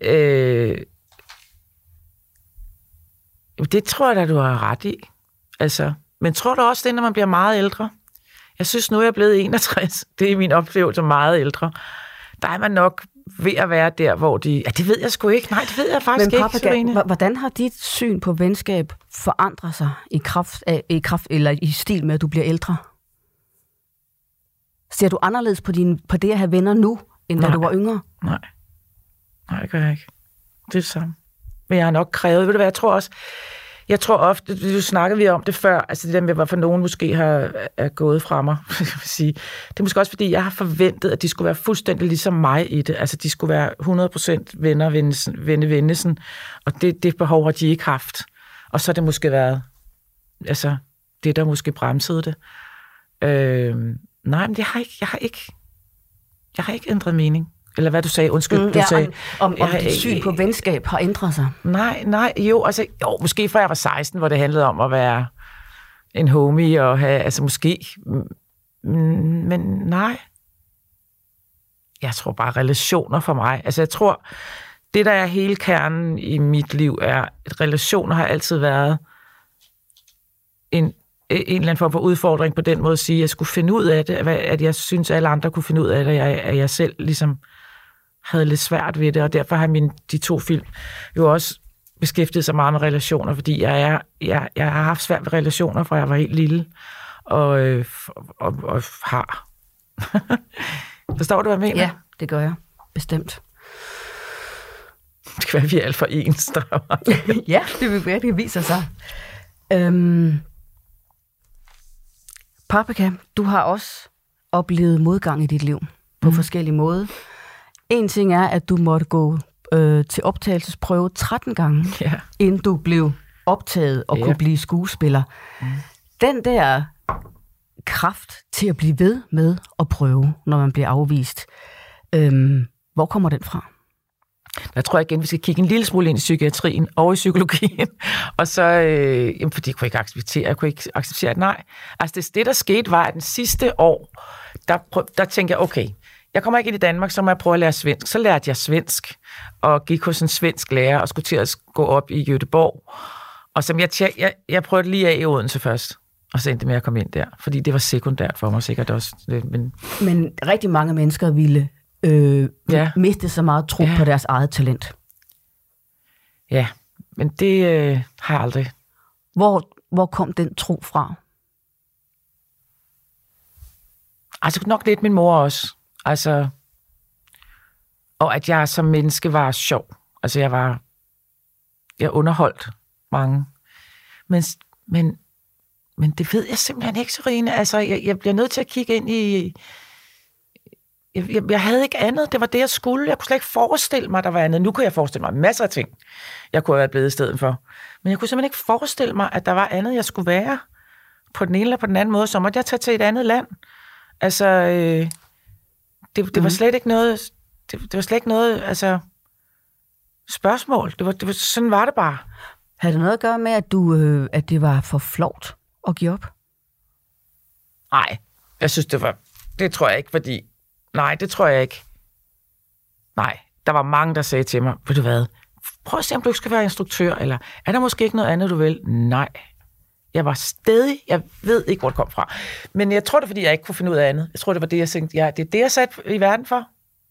det tror jeg da, du har ret i. Altså, men tror du også det, når man bliver meget ældre? Jeg synes nu, jeg er blevet 61. Det er min oplevelse meget ældre. Der er man nok ved at være der, hvor de... Ja, det ved jeg sgu ikke. Nej, det ved jeg faktisk ikke. Hvordan har dit syn på venskab forandret sig i kraft eller i stil med, at du bliver ældre? Ser du anderledes på det at have venner nu, end da du var yngre? Nej, det gør jeg ikke. Det er det samme. Men jeg har nok krævet, ved du hvad, jeg tror ofte, du snakkede vi om det før, altså det der med, hvorfor nogen måske er gået fra mig, jeg vil sige. Det er måske også, fordi jeg har forventet, at de skulle være fuldstændig ligesom mig i det. Altså, de skulle være 100% venner, og det behov har de ikke haft. Og så har det måske været, altså, det der måske bremsede det. Nej, men jeg har ikke ændret mening. Eller hvad du sagde, undskyld, du sagde. Om dit syn på venskab har ændret sig? Nej, jo, måske fra jeg var 16, hvor det handlede om at være en homie og have, altså måske, men nej. Jeg tror bare relationer for mig. Altså jeg tror, det der er hele kernen i mit liv er, at relationer har altid været en eller anden form for udfordring på den måde at sige, at jeg skulle finde ud af det, at jeg synes, at alle andre kunne finde ud af det, at jeg selv ligesom havde lidt svært ved det, og derfor har de 2 film jo også beskæftiget sig meget med relationer, fordi jeg har haft svært ved relationer, fra jeg var helt lille, og har. Forstår du, hvad jeg mener? Ja, det gør jeg. Bestemt. Det kan være, vi er alt for ens. Ja, det vil være, det viser sig. Paprika, du har også oplevet modgang i dit liv på forskellige måder. En ting er, at du måtte gå til optagelsesprøve 13 gange, inden du blev optaget og kunne blive skuespiller. Den der kraft til at blive ved med at prøve, når man bliver afvist, hvor kommer den fra? Der tror jeg igen, vi skal kigge en lille smule ind i psykiatrien og i psykologien. Og så, fordi jeg kunne ikke acceptere, nej. Altså det, der skete, var, at den sidste år, der tænkte jeg, okay, jeg kommer ikke ind i Danmark, så må jeg prøve at lære svensk. Så lærte jeg svensk, og gik hos en svensk lærer, og skulle til at gå op i Göteborg. Og som jeg prøvede lige af i Odense først. Og så endte det med at komme ind der, fordi det var sekundært for mig sikkert også. Men rigtig mange mennesker ville miste så meget tro på deres eget talent. Ja, men det har jeg aldrig. Hvor kom den tro fra? Altså nok lidt min mor også. Altså, og at jeg som menneske var sjov. Altså jeg underholdt mange. Men det ved jeg simpelthen ikke, Serine. Altså, jeg bliver nødt til at kigge ind i... Jeg havde ikke andet. Det var det, jeg skulle. Jeg kunne slet ikke forestille mig, der var andet. Nu kunne jeg forestille mig masser af ting, jeg kunne have været blevet i stedet for. Men jeg kunne simpelthen ikke forestille mig, at der var andet, jeg skulle være på den ene eller på den anden måde. Så måtte jeg tage til et andet land. Altså, det var slet ikke noget... Det var slet ikke noget, altså... spørgsmål. Det var, sådan var det bare. Havde det noget at gøre med, at det var for flovt at give op? Nej, jeg synes, det tror jeg ikke, fordi... Nej, det tror jeg ikke. Nej, der var mange, der sagde til mig, ved du hvad, prøv at se, om du ikke skal være instruktør, eller er der måske ikke noget andet, du vil? Nej. Jeg var stedig. Jeg ved ikke, hvor det kom fra. Men jeg tror det, fordi jeg ikke kunne finde ud af andet. Jeg tror, det var det, jeg tænkte, det er det, jeg sat i verden for.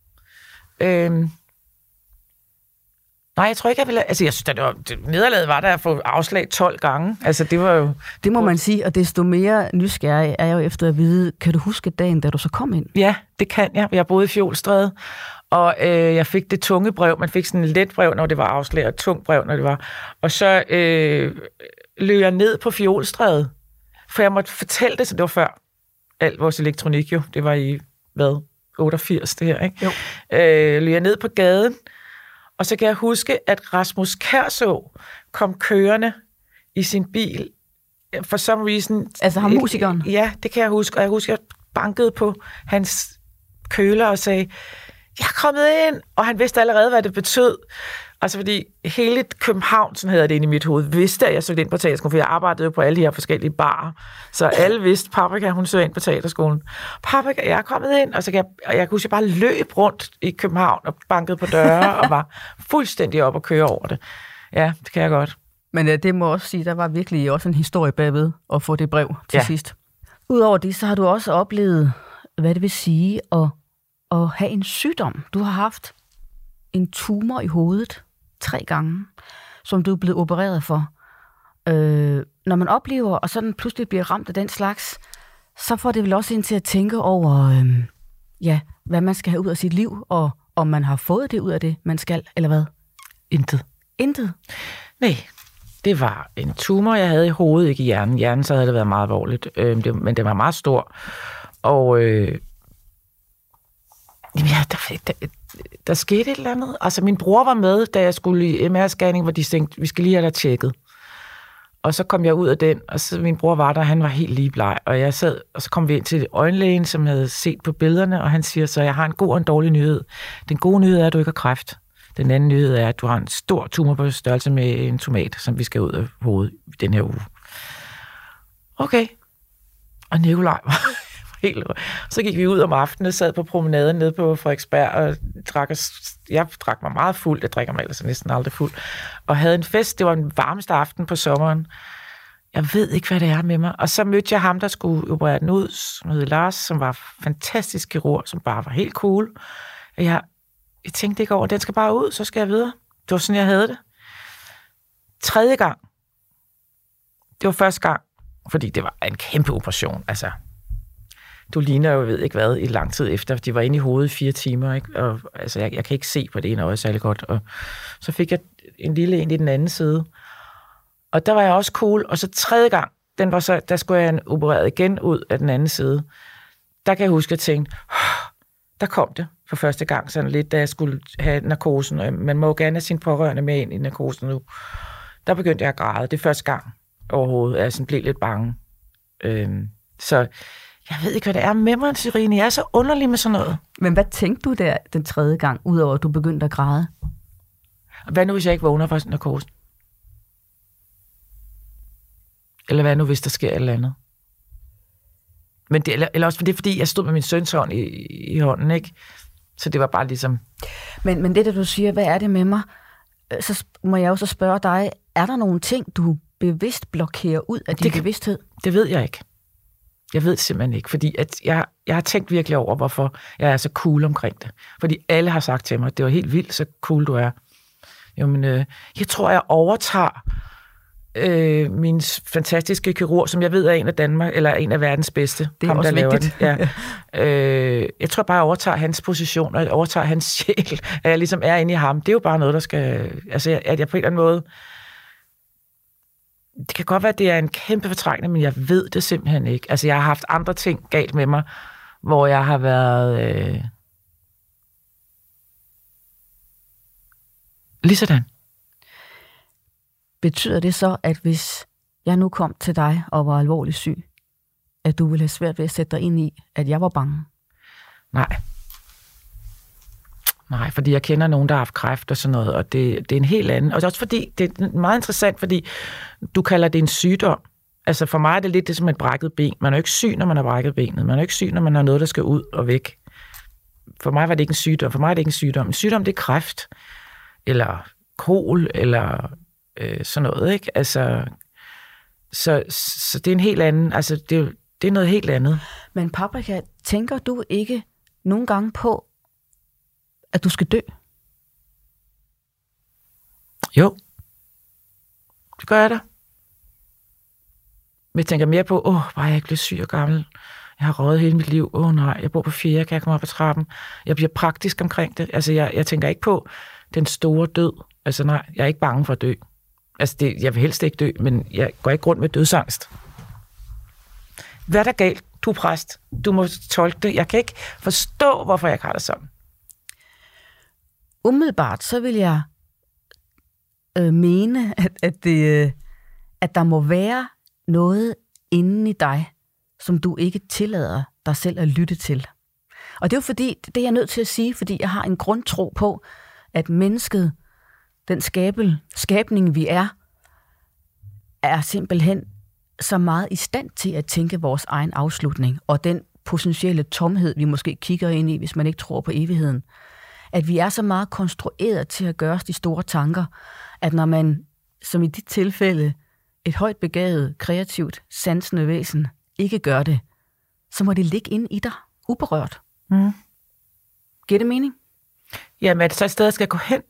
Nej, jeg tror ikke, jeg ville... Altså, jeg synes, nederlaget var der at få afslag 12 gange. Altså, det var jo... Det må man sige, og desto mere nysgerrig er jeg jo efter at vide, kan du huske dagen, da du så kom ind? Ja, det kan jeg. Jeg boede i Fjolstræde, og jeg fik det tunge brev. Man fik sådan et let brev, når det var afslag, og et tungt brev, når det var... Og så løb jeg ned på Fjolstræde, for jeg måtte fortælle det, så det var før alt vores elektronik jo. Det var i, 88 det her, ikke? Jo. Løb jeg ned på gaden, og så kan jeg huske, at Rasmus Kærså kom kørende i sin bil, for some reason... Altså ham musikeren? Ja, det kan jeg huske, og jeg husker, at jeg bankede på hans køler og sagde, jeg er kommet ind, og han vidste allerede, hvad det betød. Altså fordi hele København, sådan hedder det inde i mit hoved, vidste, at jeg søgte ind på teaterskolen, for jeg arbejdede jo på alle de her forskellige barer. Så alle vidste, Paprika, hun søgte ind på teaterskolen. Paprika, jeg er kommet ind, og så kan jeg huske, at jeg bare løb rundt i København og bankede på døre og var fuldstændig op og køre over det. Ja, det kan jeg godt. Men det må også sige, der var virkelig også en historie bagved at få det brev til sidst. Udover det, så har du også oplevet, hvad det vil sige at have en sygdom. Du har haft en tumor i hovedet 3 gange, som du er blevet opereret for. Når man oplever, og sådan pludselig bliver ramt af den slags, så får det vel også ind til at tænke over, hvad man skal have ud af sit liv, og om man har fået det ud af det, man skal, eller hvad? Intet? Nej, det var en tumor, jeg havde i hovedet, ikke i hjernen. Hjernen, så havde det været meget alvorligt, men det var meget stor. Og der skete et eller andet. Altså, min bror var med, da jeg skulle i MR-scanning, hvor de tænkte, vi skal lige have dig tjekket. Og så kom jeg ud af den, og så min bror var der, han var helt ligebleg. Og jeg sad, og så kom vi ind til øjenlægen, som havde set på billederne, og han siger så, jeg har en god og en dårlig nyhed. Den gode nyhed er, at du ikke har kræft. Den anden nyhed er, at du har en stor tumor på størrelse med en tomat, som vi skal ud af hovedet i den her uge. Okay. Og Nikolaj var helt... Så gik vi ud om aftenen og sad på promenaden nede på Frederiksberg og jeg drak mig meget fuld. Jeg drikker mig ellers næsten aldrig fuld. Og havde en fest. Det var den varmeste aften på sommeren. Jeg ved ikke, hvad det er med mig. Og så mødte jeg ham, der skulle operere den ud, som hed Lars, som var fantastisk kirurg, som bare var helt cool. Og jeg tænkte ikke over, den skal bare ud, så skal jeg videre. Det var sådan, jeg havde det. 3. gang. Det var første gang, fordi det var en kæmpe operation. Altså, du ligner jo, ved ikke hvad, i lang tid efter. De var inde i hovedet i 4 timer, ikke? Og, altså, jeg kan ikke se på det ene øje særlig godt. Og så fik jeg en lille en i den anden side. Og der var jeg også cool. Og så 3. gang, der skulle jeg opereret igen ud af den anden side. Der kan jeg huske, at jeg tænkte, der kom det for første gang, sådan lidt, da jeg skulle have narkosen. Og man må jo gerne have sine pårørende med ind i narkosen nu. Der begyndte jeg at græde. Det er første gang overhovedet, jeg sådan blev lidt bange. Så jeg ved ikke, hvad det er med mig, Serine. Jeg er så underlig med sådan noget. Men hvad tænkte du der den 3. gang, udover at du begyndte at græde? Hvad nu, hvis jeg ikke vågner fra narkosen? Eller hvad nu, hvis der sker et eller andet? Men det, eller også fordi jeg stod med min søns hånd i hånden, ikke? Så det var bare ligesom... Men det, der du siger, hvad er det med mig? Så må jeg jo så spørge dig, er der nogle ting, du bevidst blokerer ud af din bevidsthed? Det ved jeg ikke. Jeg ved simpelthen ikke, fordi at jeg har tænkt virkelig over, hvorfor jeg er så cool omkring det. Fordi alle har sagt til mig, at det var helt vildt, så cool du er. Jamen, jeg tror, jeg overtager min fantastiske kirurg, som jeg ved er en af Danmark, eller en af verdens bedste. Det er ham, også vigtigt. Ja. Jeg tror bare, jeg overtager hans position, og jeg overtager hans sjæl, at jeg ligesom er inde i ham. Det er jo bare noget, der skal... Altså, at jeg på en eller anden måde... Det kan godt være, at det er en kæmpe fortrængning, men jeg ved det simpelthen ikke. Altså, jeg har haft andre ting galt med mig, hvor jeg har været... Ligesådan. Betyder det så, at hvis jeg nu kom til dig og var alvorligt syg, at du ville have svært ved at sætte dig ind i, at jeg var bange? Nej, fordi jeg kender nogen, der har haft kræft og sådan noget, og det er en helt anden. Og det er også fordi, det er meget interessant, fordi du kalder det en sygdom. Altså for mig er det lidt det som et brækket ben. Man er jo ikke syg, når man har brækket benet. Man er jo ikke syg, når man har noget, der skal ud og væk. For mig var det ikke en sygdom. For mig er det ikke en sygdom. En sygdom, det er kræft, eller kol, eller sådan noget, ikke? Altså, så det er en helt anden, altså det er noget helt andet. Men Paprika, tænker du ikke nogle gange på, at du skal dø? Jo. Det gør jeg da. Men jeg tænker mere på, bare jeg ikke bliver syg og gammel. Jeg har røget hele mit liv. Nej, jeg bor på 4, kan jeg komme op ad trappen? Jeg bliver praktisk omkring det. Altså, jeg tænker ikke på den store død. Altså, nej, jeg er ikke bange for at dø. Altså, jeg vil helst ikke dø, men jeg går ikke rundt med dødsangst. Hvad er der galt? Du er præst. Du må tolke det. Jeg kan ikke forstå, hvorfor jeg ikke har det sådan. Umiddelbart, så vil jeg mene, at der må være noget inde i dig, som du ikke tillader dig selv at lytte til. Og det er jo fordi, det er jeg nødt til at sige, fordi jeg har en grundtro på, at mennesket, den skabning vi er simpelthen så meget i stand til at tænke vores egen afslutning, og den potentielle tomhed, vi måske kigger ind i, hvis man ikke tror på evigheden. At vi er så meget konstrueret til at gøre os de store tanker, at når man, som i dit tilfælde, et højt begavet, kreativt, sansende væsen, ikke gør det, så må det ligge inde i dig, uberørt. Mm. Giver det mening? Jamen, er det så et sted, jeg skal gå hen?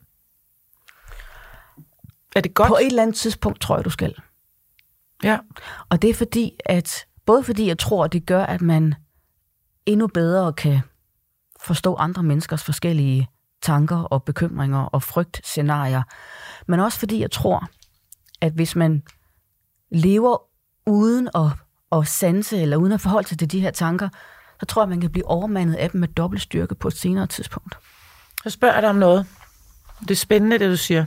Er det godt? På et eller andet tidspunkt, tror jeg, du skal. Ja. Og det er fordi, både fordi jeg tror, at det gør, at man endnu bedre kan forstå andre menneskers forskellige tanker og bekymringer og frygtscenarier, men også fordi jeg tror, at hvis man lever uden at sanse eller uden at forholde sig til de her tanker, så tror jeg, at man kan blive overmandet af dem med dobbelt styrke på et senere tidspunkt. Så spørger jeg dig om noget. Det er spændende, det du siger.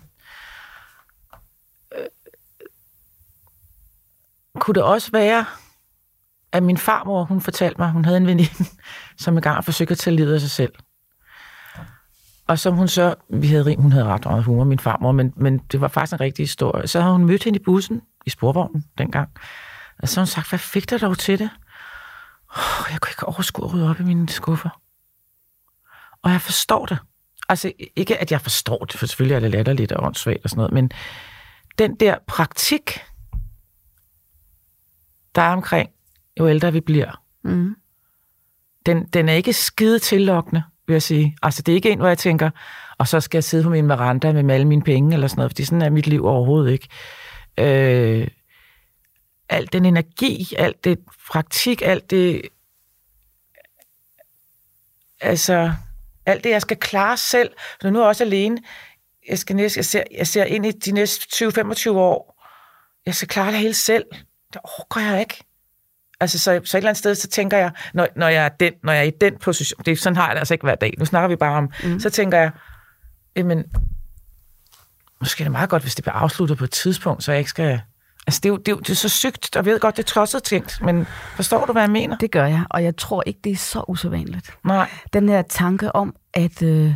Kunne det også være, at min farmor, hun fortalte mig, hun havde en veninde, som engang har forsøgt at tage livet af sig selv. Og som hun så, hun havde ret meget humor, min farmor, men det var faktisk en rigtig historie. Så havde hun mødt hende i bussen, i sporvognen dengang. Og så havde hun sagt, hvad fik der dog til det? Jeg kunne ikke overskue at rydde op i mine skuffer. Og jeg forstår det. Altså ikke, at jeg forstår det, for selvfølgelig er det latterligt og åndssvagt og sådan noget, men den der praktik, der er omkring, jo ældre vi bliver, den er ikke skide tillokkende, vil jeg sige. Altså det er ikke en, hvor jeg tænker, og så skal jeg sidde på min veranda med alle mine penge, eller sådan noget, fordi sådan er mit liv overhovedet ikke. Alt den energi, alt det praktik, alt det, altså, alt det, jeg skal klare selv, så nu er jeg også alene, jeg ser ind i de næste 20-25 år, jeg skal klare det hele selv, det orker jeg ikke. Altså, så et eller andet sted, så tænker jeg, når jeg er i den position, sådan har jeg det altså ikke hver dag, nu snakker vi bare om, så tænker jeg, jamen, måske er det meget godt, hvis det bliver afsluttet på et tidspunkt, så jeg ikke skal... Altså, det er så sygt, og jeg ved godt, det er tosset tænkt, men forstår du, hvad jeg mener? Det gør jeg, og jeg tror ikke, det er så usædvanligt. Nej. Den her tanke om, at der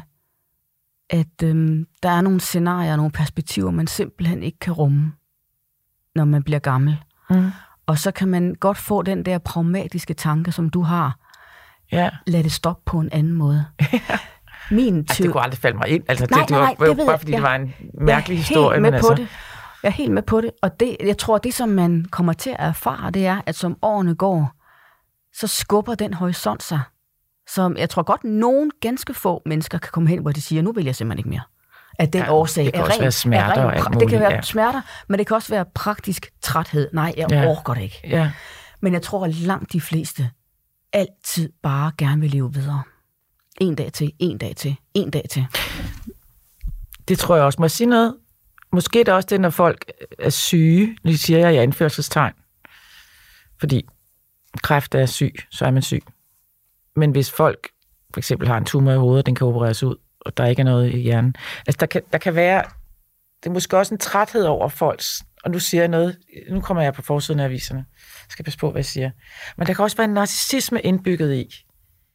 er nogle scenarier, nogle perspektiver, man simpelthen ikke kan rumme, når man bliver gammel. Og så kan man godt få den der pragmatiske tanke, som du har. Ja. Lad det stoppe på en anden måde. Det kunne aldrig falde mig ind. Altså, det var bare fordi, det var en mærkelig historie. Helt med men på altså. det. Jeg er helt med på det, og jeg tror, det som man kommer til at erfare, det er, at som årene går, så skubber den horisont sig. Som jeg tror godt, nogen ganske få mennesker kan komme hen, hvor de siger, nu vil jeg simpelthen ikke mere. At den årsag det kan også være smerter og alt muligt. Det kan være smerter, men det kan også være praktisk træthed. Nej, jeg orker det ikke. Ja. Men jeg tror, at langt de fleste altid bare gerne vil leve videre. En dag til, en dag til, en dag til. Det tror jeg også. Må jeg sige noget? Måske er det også det, når folk er syge, nu siger jeg i anførselstegn. Fordi kræft er syg, så er man syg. Men hvis folk for eksempel har en tumor i hovedet, den kan opereres ud, og der ikke er noget i hjernen. Altså der kan være, det er måske også en træthed over folks, og nu siger jeg noget, nu kommer jeg på forsiden af aviserne, jeg skal passe på, hvad jeg siger. Men der kan også være en narcissisme indbygget i.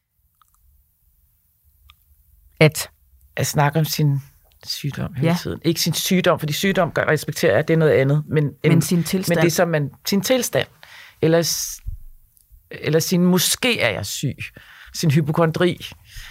At snakke om sin sygdom hele tiden. Ikke sin sygdom, fordi sygdom respekterer jeg, det er noget andet. Men sin tilstand. Men det er som sin tilstand. Eller sin, måske er jeg syg. Sin hypokondri.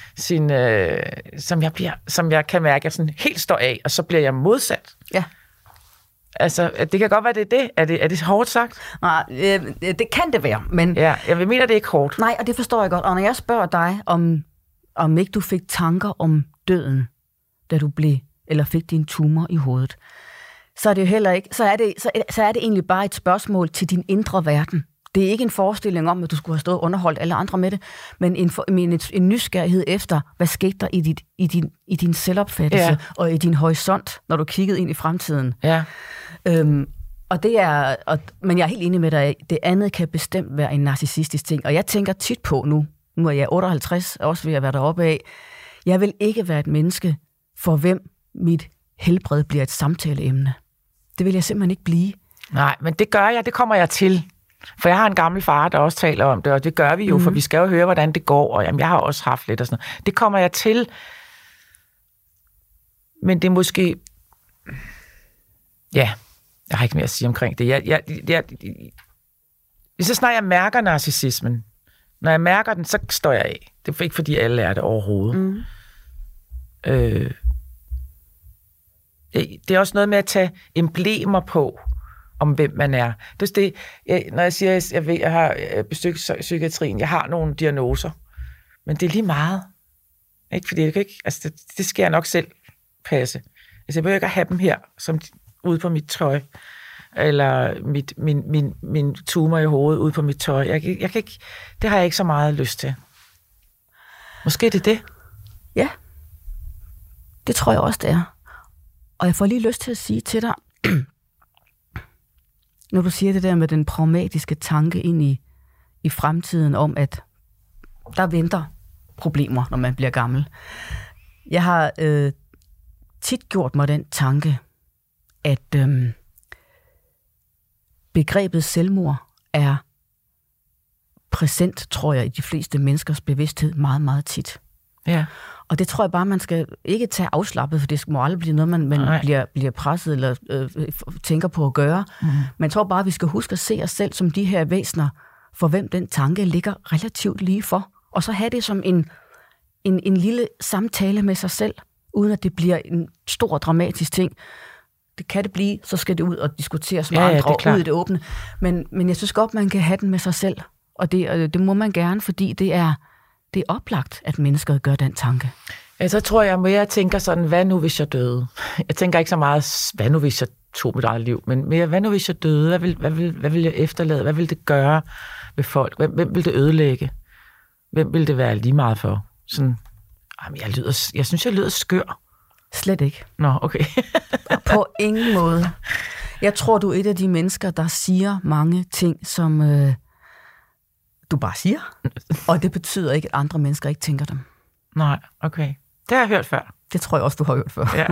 Som jeg kan mærke, at jeg sådan helt står af, og så bliver jeg modsat. Ja. Altså, det kan godt være, det er det. Er det hårdt sagt? Nej, det kan det være, men... Ja, jeg mener, det er ikke hårdt. Nej, og det forstår jeg godt. Og når jeg spørger dig, om ikke du fik tanker om døden, da du fik din tumor i hovedet, så er det jo heller ikke... Så er det egentlig bare et spørgsmål til din indre verden. Det er ikke en forestilling om, at du skulle have stået og underholdt alle andre med det, men en nysgerrighed efter, hvad skete der i din selvopfattelse og i din horisont, når du kiggede ind i fremtiden. Ja. Og det er, men jeg er helt enig med dig, det andet kan bestemt være en narcissistisk ting. Og jeg tænker tit på nu er jeg 58, også ved at være deroppe af, jeg vil ikke være et menneske, for hvem mit helbred bliver et samtaleemne. Det vil jeg simpelthen ikke blive. Nej, men det gør jeg, det kommer jeg til. For jeg har en gammel far, der også taler om det, og det gør vi jo, for vi skal jo høre, hvordan det går, og jamen, jeg har også haft lidt og sådan noget. Det kommer jeg til. Men det er måske... Ja, jeg har ikke mere at sige omkring det. Så snart jeg mærker narcissismen, når jeg mærker den, så står jeg af. Det er ikke, fordi alle er det overhovedet. Det er også noget med at tage emblemer på, om hvem man er. Det er det, når jeg siger, at jeg har besøgt psykiatrien, jeg har nogle diagnoser, men det er lige meget. Ikke? Fordi det skal jeg nok selv passe. Altså, jeg behøver ikke at have dem her, som ude på mit tøj, eller min tumor i hovedet ude på mit tøj. Jeg kan ikke, det har jeg ikke så meget lyst til. Måske er det det. Ja, det tror jeg også, det er. Og jeg får lige lyst til at sige til dig, når du siger det der med den pragmatiske tanke ind i fremtiden om, at der venter problemer, når man bliver gammel. Jeg har tit gjort mig den tanke, at begrebet selvmord er præsent, tror jeg, i de fleste menneskers bevidsthed meget, meget tit. Ja. Og det tror jeg bare, man skal ikke tage afslappet, for det må aldrig blive noget, man bliver presset eller tænker på at gøre. Men jeg tror bare, vi skal huske at se os selv som de her væsener, for hvem den tanke ligger relativt lige for. Og så have det som en lille samtale med sig selv, uden at det bliver en stor dramatisk ting. Det kan det blive, så skal det ud og diskuteres med andre ud i det åbne. Men jeg synes godt, man kan have den med sig selv. Og det må man gerne, fordi det er oplagt, at mennesker gør den tanke. Ja, så tror jeg mere, jeg tænker sådan, hvad nu hvis jeg døde? Jeg tænker ikke så meget, hvad nu hvis jeg tog mit eget liv, men mere, hvad nu hvis jeg døde? Hvad vil jeg efterlade? Hvad vil det gøre ved folk? Hvem vil det ødelægge? Hvem vil det være lige meget for? Sådan, jeg synes, jeg lyder skør. Slet ikke. Nå, okay. På ingen måde. Jeg tror, du er et af de mennesker, der siger mange ting, som du bare siger. Og det betyder ikke, at andre mennesker ikke tænker dem. Nej, okay. Det har jeg hørt før. Det tror jeg også, du har hørt før. Ja.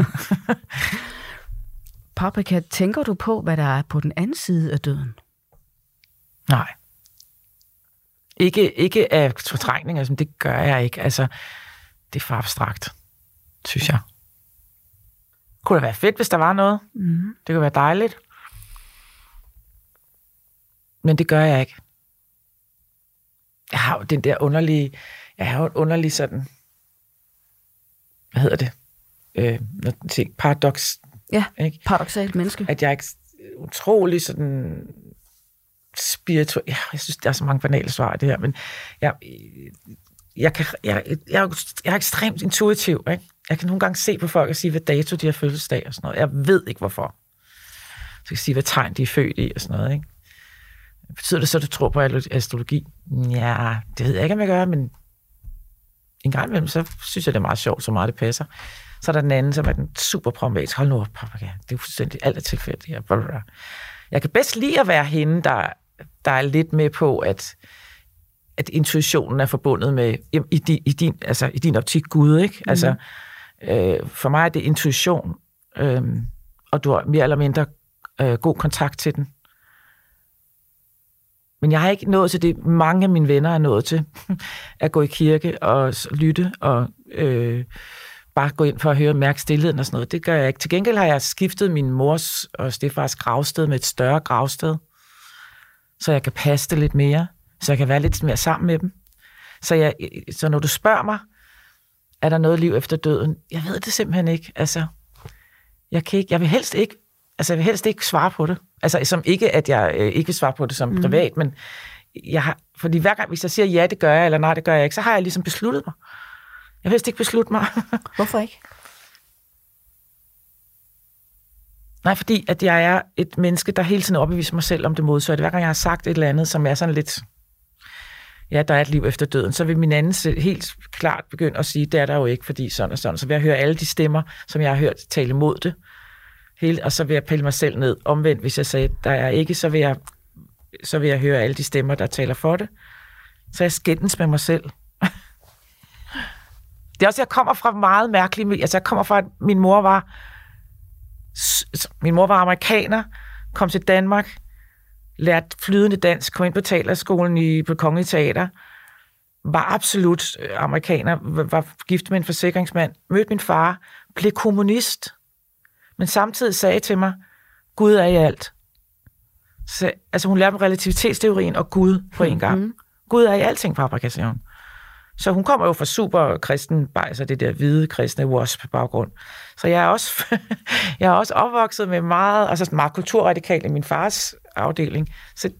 Paprika, tænker du på, hvad der er på den anden side af døden? Nej. Ikke af fortrængning, altså, det gør jeg ikke. Altså, det er for abstrakt, synes jeg. Kunne det være fedt, hvis der var noget? Det kunne være dejligt. Men det gør jeg ikke. Jeg har jo den der underlige sådan, hvad hedder det? Paradoks Ja, ikke? paradoksalt menneske. At jeg er utrolig sådan spirituel. Ja, jeg synes, der er så mange banale svar i det her, men jeg er ekstremt intuitiv, ikke? Jeg kan nogle gange se på folk og sige, hvad dato de har fødselsdag og sådan noget. Jeg ved ikke, hvorfor. Så jeg kan sige, hvad tegn de er født i og sådan noget, ikke? Betyder det så, at du tror på astrologi? Ja, det ved jeg ikke, om jeg gør, men en gang imellem, så synes jeg, det er meget sjovt, så meget det passer. Så er der den anden, som er den super pragmatisk. Hold nu op, pappa, det er jo fuldstændig alt er tilfældigt. Jeg kan bedst lide at være hende, der er lidt med på, at intuitionen er forbundet med, i din optik, Gud, ikke? Mm. Altså, for mig er det intuition, og du har mere eller mindre god kontakt til den. Men jeg har ikke nået til det, mange af mine venner er nået til, at gå i kirke og lytte og bare gå ind for at høre og mærke stilheden og sådan noget. Det gør jeg ikke. Til gengæld har jeg skiftet min mors og stedfars gravsted med et større gravsted, så jeg kan passe det lidt mere, så jeg kan være lidt mere sammen med dem. Så når du spørger mig, er der noget liv efter døden? Jeg ved det simpelthen ikke. Altså, jeg vil helst ikke svare på det. Altså, som ikke, at jeg ikke vil svare på det som privat, men fordi hver gang, hvis jeg siger ja, det gør jeg, eller nej, det gør jeg ikke, så har jeg ligesom besluttet mig. Jeg vil helst ikke beslutte mig. Hvorfor ikke? Nej, fordi at jeg er et menneske, der hele tiden overbeviser mig selv om det modsatte. Hver gang jeg har sagt et eller andet, som er sådan lidt, ja, der er et liv efter døden, så vil min anden helt klart begynde at sige, det er der jo ikke, fordi sådan og sådan. Så vil jeg høre alle de stemmer, som jeg har hørt tale imod det, og så vil jeg pille mig selv ned. Omvendt, hvis jeg sagde, der er ikke, så vil jeg høre alle de stemmer, der taler for det. Så jeg skændes med mig selv. Det er også, jeg kommer fra meget mærkeligt. Altså, jeg kommer fra, at min mor var amerikaner, kom til Danmark, lærte flydende dansk, kom ind på teaterskolen på Kongelige Teater, var absolut amerikaner, var gift med en forsikringsmand, mødte min far, blev kommunist, men samtidig sagde til mig, Gud er i alt. Så, altså, hun lærte om relativitetsteorien og Gud på en gang. Mm-hmm. Gud er i alting, pappa, kan sige hun. Så hun kommer jo fra super kristen, altså det der hvide kristne wasp-baggrund. Så jeg er også opvokset med meget kulturradikal i min fars afdeling. Så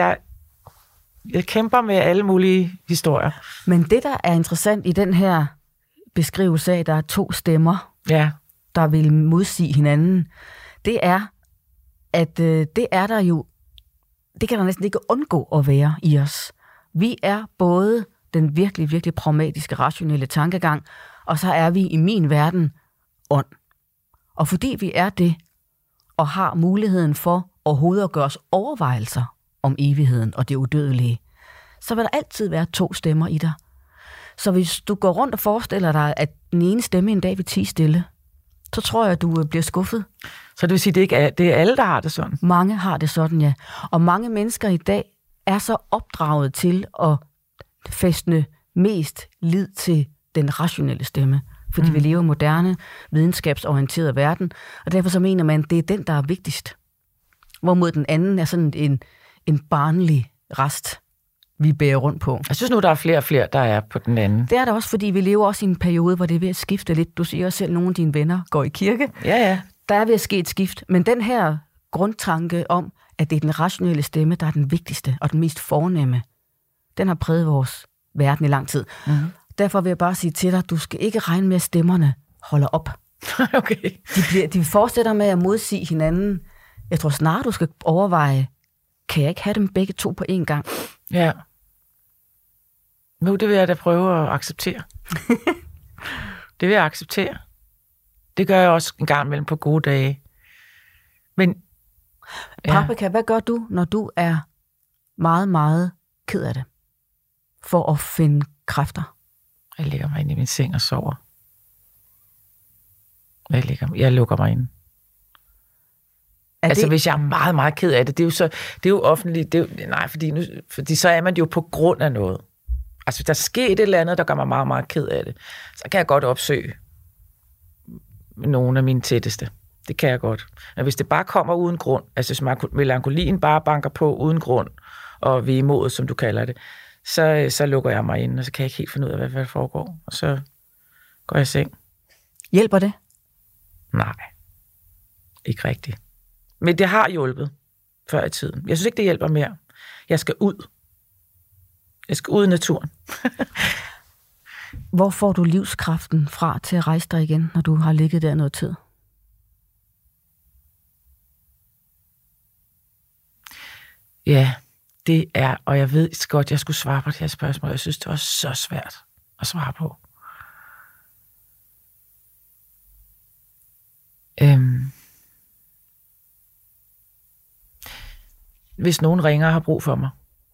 jeg kæmper med alle mulige historier. Men det, der er interessant i den her beskrivelse af, at der er to stemmer, der vil modsige hinanden, det er, at det er der jo, det kan der næsten ikke undgå at være i os. Vi er både den virkelig, virkelig pragmatiske, rationelle tankegang, og så er vi i min verden ånd. Og fordi vi er det, og har muligheden for overhovedet at gøre os overvejelser om evigheden og det udødelige, så vil der altid være to stemmer i dig. Så hvis du går rundt og forestiller dig, at den ene stemme en dag vil tie stille, så tror jeg, at du bliver skuffet. Så det vil sige, at det er alle, der har det sådan? Mange har det sådan, ja. Og mange mennesker i dag er så opdraget til at fæstne mest lid til den rationelle stemme, fordi vi lever i moderne, videnskabsorienteret verden, og derfor så mener man, at det er den, der er vigtigst. Hvorimod den anden er sådan en barnlig rest, vi bærer rundt på. Jeg synes nu, der er flere og flere, der er på den anden. Det er der også, fordi vi lever også i en periode, hvor det er ved at skifte lidt. Du siger også selv, at nogle af dine venner går i kirke. Ja. Der er ved at ske et skift. Men den her grundtanke om, at det er den rationelle stemme, der er den vigtigste og den mest fornemme, den har præget vores verden i lang tid. Mm-hmm. Derfor vil jeg bare sige til dig, du skal ikke regne med, at stemmerne holder op. Okay. De fortsætter med at modsige hinanden. Jeg tror snart, du skal overveje, kan jeg ikke have dem begge to på én gang? Ja. Nu, det vil jeg da prøve at acceptere. Det vil jeg acceptere. Det gør jeg også en gang imellem på gode dage. Men Paprika, hvad gør du, når du er meget, meget ked af det? For at finde kræfter? Jeg ligger mig ind i min seng og sover. Jeg lukker mig ind. Altså, hvis jeg er meget, meget ked af det, det er jo offentligt. Fordi så er man jo på grund af noget. Altså, hvis der sker et eller andet, der gør mig meget, meget ked af det, så kan jeg godt opsøge nogle af mine tætteste. Det kan jeg godt. Men hvis det bare kommer uden grund, altså hvis melankolien bare banker på uden grund, og vemod, som du kalder det, så lukker jeg mig ind, og så kan jeg ikke helt finde ud af, hvad der foregår. Og så går jeg i seng. Hjælper det? Nej. ikke rigtigt. Men det har hjulpet før i tiden. Jeg synes ikke, det hjælper mere. Jeg skal ud. Jeg skal ud i naturen. Hvor får du livskraften fra til at rejse dig igen, når du har ligget der noget tid? Ja, det er, og jeg ved godt, jeg skulle svare på det her spørgsmål. Jeg synes, det var så svært at svare på. Hvis nogen ringer og har brug for mig.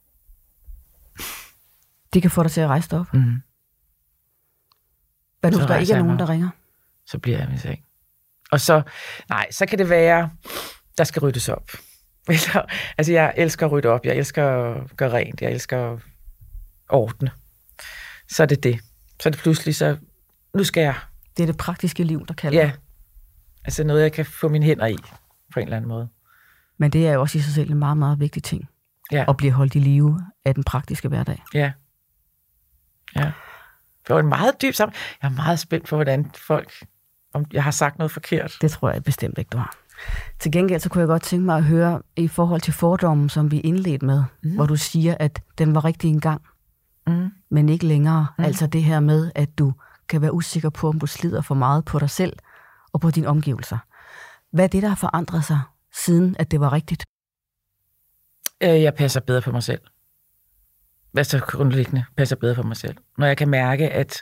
Det kan få dig til at rejse dig op? Mm. Hvad nu, der ikke er nogen, der ringer? Så bliver jeg i min seng. Og så kan det være, der skal ryddes op. Altså, jeg elsker at rydde op. Jeg elsker at gøre rent. Jeg elsker at ordne. Så er det. Så er det pludselig, så nu skal jeg. Det er det praktiske liv, der kalder. Ja. Altså noget, jeg kan få mine hænder i, på en eller anden måde. Men det er jo også i sig selv en meget, meget vigtig ting. Ja. At blive holdt i live af den praktiske hverdag. Ja. Ja. Det var en meget dyb sammen. Jeg er meget spændt på, hvordan folk, om jeg har sagt noget forkert. Det tror jeg bestemt ikke, du har. Til gengæld så kunne jeg godt tænke mig at høre i forhold til fordommen, som vi indledte med, hvor du siger, at den var rigtig engang, men ikke længere. Altså det her med, at du kan være usikker på, om du slider for meget på dig selv og på dine omgivelser. Hvad er det, der har forandret sig, siden at det var rigtigt? Jeg passer bedre på mig selv. Altså grundlæggende passer bedre på mig selv. Når jeg kan mærke, at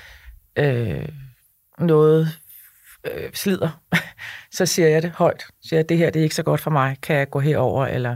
noget slider, så siger jeg det højt. Siger jeg, det her det er ikke så godt for mig. Kan jeg gå herover eller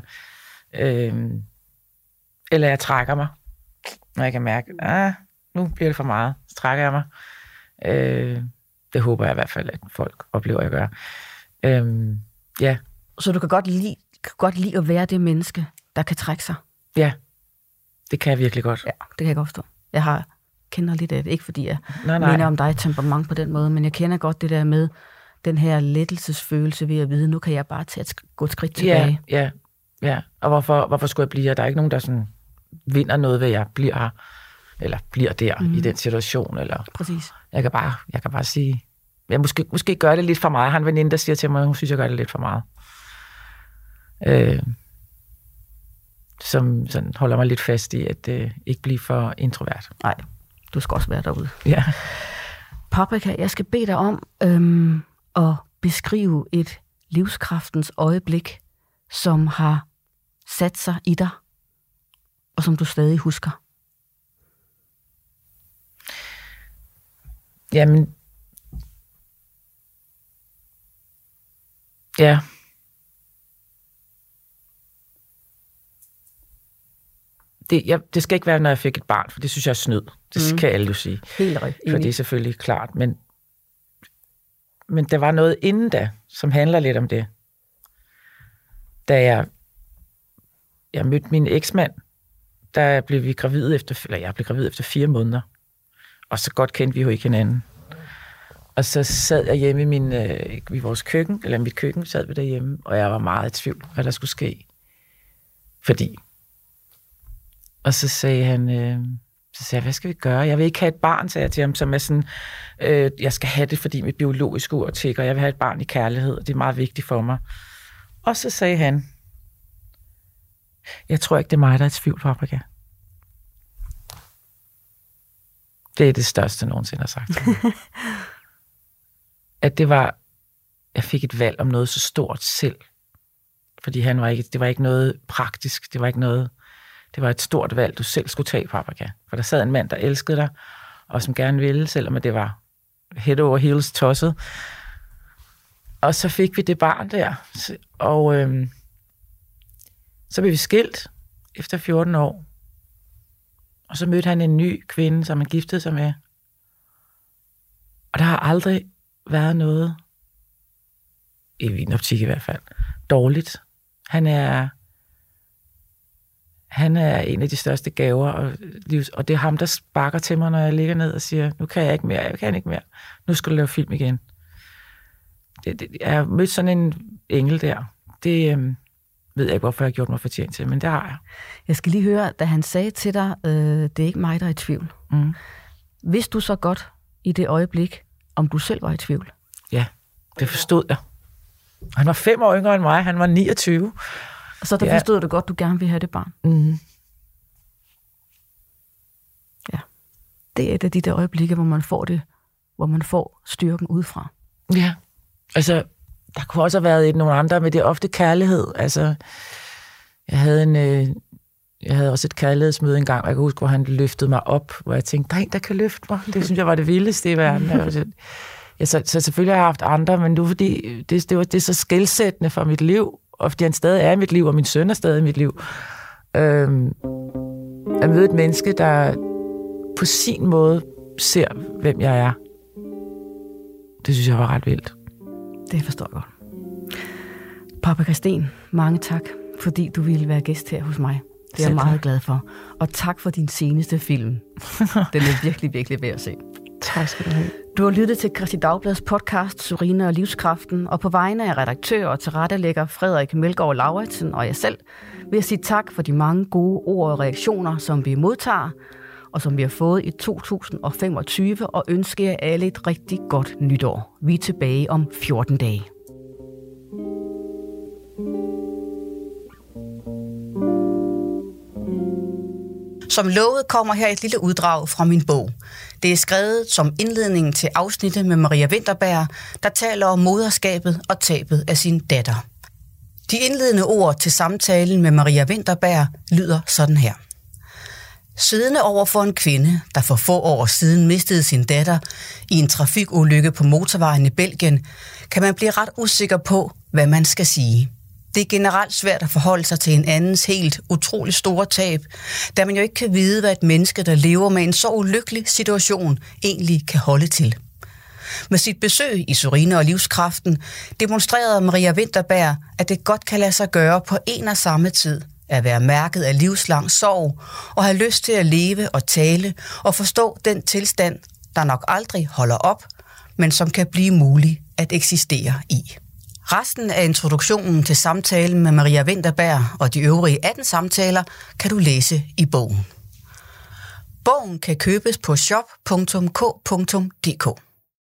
jeg trækker mig. Når jeg kan mærke, nu bliver det for meget. Så trækker jeg mig. Det håber jeg i hvert fald, at folk oplever, at jeg gør. Ja. Så du kan godt lide at være det menneske, der kan trække sig? Ja, det kan jeg virkelig godt. Ja, det kan jeg godt forstå. Jeg kender lidt af det, ikke fordi jeg mener om dig temperament på den måde, men jeg kender godt det der med den her lettelsesfølelse ved at vide, nu kan jeg bare gå et skridt tilbage. Ja. Og hvorfor skulle jeg blive her? Der er ikke nogen, der sådan vinder noget ved, at jeg bliver her, eller bliver der i den situation. Eller. Præcis. Jeg kan bare sige, jeg måske gør det lidt for meget. Jeg har en veninde, der siger til mig, at hun synes, jeg gør det lidt for meget. Som sådan holder mig lidt fast i, at ikke blive for introvert. Nej, du skal også være derude. Ja. Paprika, jeg skal bede dig om at beskrive et livskraftens øjeblik, som har sat sig i dig, og som du stadig husker. Jamen, ja. Det skal ikke være, når jeg fik et barn, for det synes jeg er snyd. Det kan alle jo sige. Helt rigtigt. For det er selvfølgelig klart. Men der var noget inden da, som handler lidt om det. Da jeg mødte min eksmand, der blev vi gravide jeg blev gravid efter 4 måneder. Og så godt kendte vi jo ikke hinanden. Og så sad jeg hjemme i vores køkken, eller mit køkken sad vi derhjemme, og jeg var meget i tvivl, hvad der skulle ske. Og så sagde han, hvad skal vi gøre? Jeg vil ikke have et barn, sagde jeg til ham, som er sådan, jeg skal have det, fordi mit biologiske ur tikker, jeg vil have et barn i kærlighed, og det er meget vigtigt for mig. Og så sagde han, jeg tror ikke, det er mig, der er i tvivl, Paprika. Det er det største, nogensinde har sagt. At jeg fik et valg om noget så stort selv. Fordi det var ikke noget praktisk, det var et stort valg, du selv skulle tage, Paprika. For der sad en mand, der elskede dig, og som gerne ville, selvom det var head over heels tosset. Og så fik vi det barn der. Og så blev vi skilt efter 14 år. Og så mødte han en ny kvinde, som han giftede sig med. Og der har aldrig været noget, i min optik i hvert fald, dårligt. Han er en af de største gaver, og det er ham, der sparker til mig, når jeg ligger ned og siger, nu kan jeg ikke mere, nu skal du lave film igen. Jeg har mødt sådan en engel der. Det ved jeg ikke, hvorfor jeg har gjort mig fortjent til, men det har jeg. Jeg skal lige høre, da han sagde til dig, det er ikke mig, der er i tvivl. Vidste du så godt i det øjeblik, om du selv var i tvivl? Ja, det forstod jeg. Han var 5 år yngre end mig, han var 29. Så der forstod du godt, du gerne vil have det barn. Mm. Ja. Det er et af de der øjeblikke, hvor man får det, hvor man får styrken udefra. Ja, altså, der kunne også have været nogle andre, men det er ofte kærlighed. Altså, jeg havde også et kærlighedsmøde engang, og jeg kan huske, hvor han løftede mig op, hvor jeg tænkte, der er en, der kan løfte mig. Det synes jeg var det vildeste i verden. Så selvfølgelig har jeg haft andre, men nu fordi det er så skelsættende for mit liv, og fordi han stadig er i mit liv, og min søn er stadig i mit liv. At møde et menneske, der på sin måde ser, hvem jeg er. Det synes jeg var ret vildt. Det forstår jeg godt. Papa Christine, mange tak, fordi du ville være gæst her hos mig. Det er jeg meget glad for. Og tak for din seneste film. Den er virkelig, virkelig værd at se. Tak skal du have. Du har lyttet til Kristeligt Dagbladets podcast Surina og Livskraften, og på vegne af redaktør og tilrettelægger Frederik Melgaard Lauritsen og jeg selv vil jeg sige tak for de mange gode ord og reaktioner, som vi modtager, og som vi har fået i 2025, og ønsker jer alle et rigtig godt nytår. Vi er tilbage om 14 dage. Som lovet kommer her et lille uddrag fra min bog. Det er skrevet som indledning til afsnittet med Maria Vinterberg, der taler om moderskabet og tabet af sin datter. De indledende ord til samtalen med Maria Vinterberg lyder sådan her. Siddende over for en kvinde, der for få år siden mistede sin datter i en trafikulykke på motorvejen i Belgien, kan man blive ret usikker på, hvad man skal sige. Det er generelt svært at forholde sig til en andens helt utrolig store tab, da man jo ikke kan vide, hvad et menneske, der lever med en så ulykkelig situation, egentlig kan holde til. Med sit besøg i Surina og Livskraften demonstrerede Maria Vinterberg, at det godt kan lade sig gøre på en og samme tid at være mærket af livslang sorg og have lyst til at leve og tale og forstå den tilstand, der nok aldrig holder op, men som kan blive mulig at eksistere i. Resten af introduktionen til samtalen med Maria Vinterberg og de øvrige 18 samtaler kan du læse i bogen. Bogen kan købes på shop.k.dk.